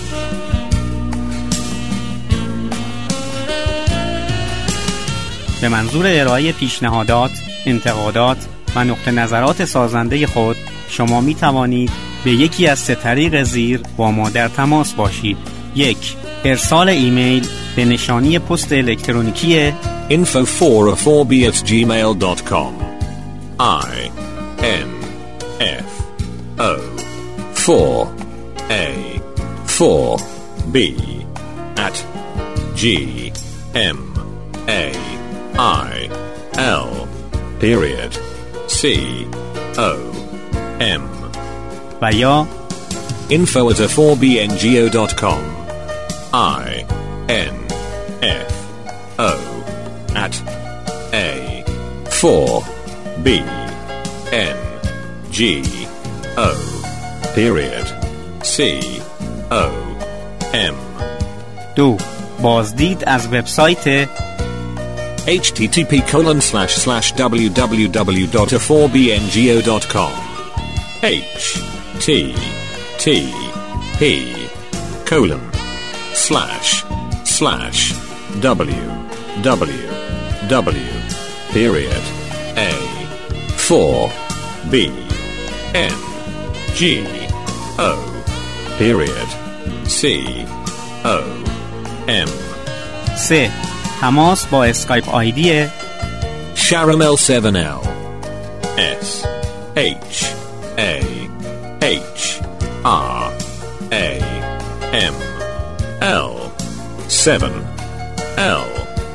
[SPEAKER 3] به منظور ارائه پیشنهادات، انتقادات و نقطه نظرات سازنده خود شما می توانید به یکی از سه طریق زیر با ما در تماس باشید. یک، ارسال ایمیل به نشانی پست الکترونیکی
[SPEAKER 2] info four oh four b at gmail dot com. I N F O four A four B at G M A I L period C O M
[SPEAKER 3] و یا
[SPEAKER 2] info at four b n g o dot com. I N F O at A four B N G O period C O M.
[SPEAKER 3] دو، بازدید از وبسایت
[SPEAKER 2] http colon slash slash www dot four b n g o dot com. H T T P colon slash slash w w w period a four b n g o period c o m.
[SPEAKER 3] سه، تماس با اسکایپ آیدی
[SPEAKER 2] Sharamel seven L S H A H R A M L seven L.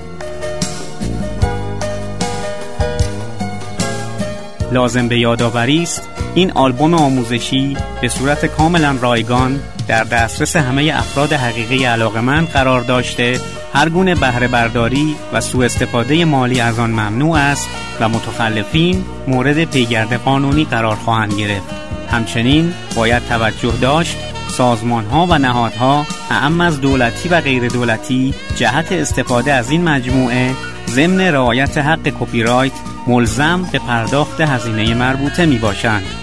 [SPEAKER 3] لازم به یادآوری است این آلبوم آموزشی به صورت کاملا رایگان در دسترس همه افراد حقیقی علاقه‌مند قرار داشته هر گونه بهره برداری و سوء استفاده مالی از آن ممنوع است و متخلفین مورد پیگرد قانونی قرار خواهند گرفت. همچنین باید توجه داشت سازمان‌ها و نهادها اعم از دولتی و غیر دولتی جهت استفاده از این مجموعه ضمن رعایت حق کپی رایت ملزم به پرداخت هزینه مربوطه میباشند.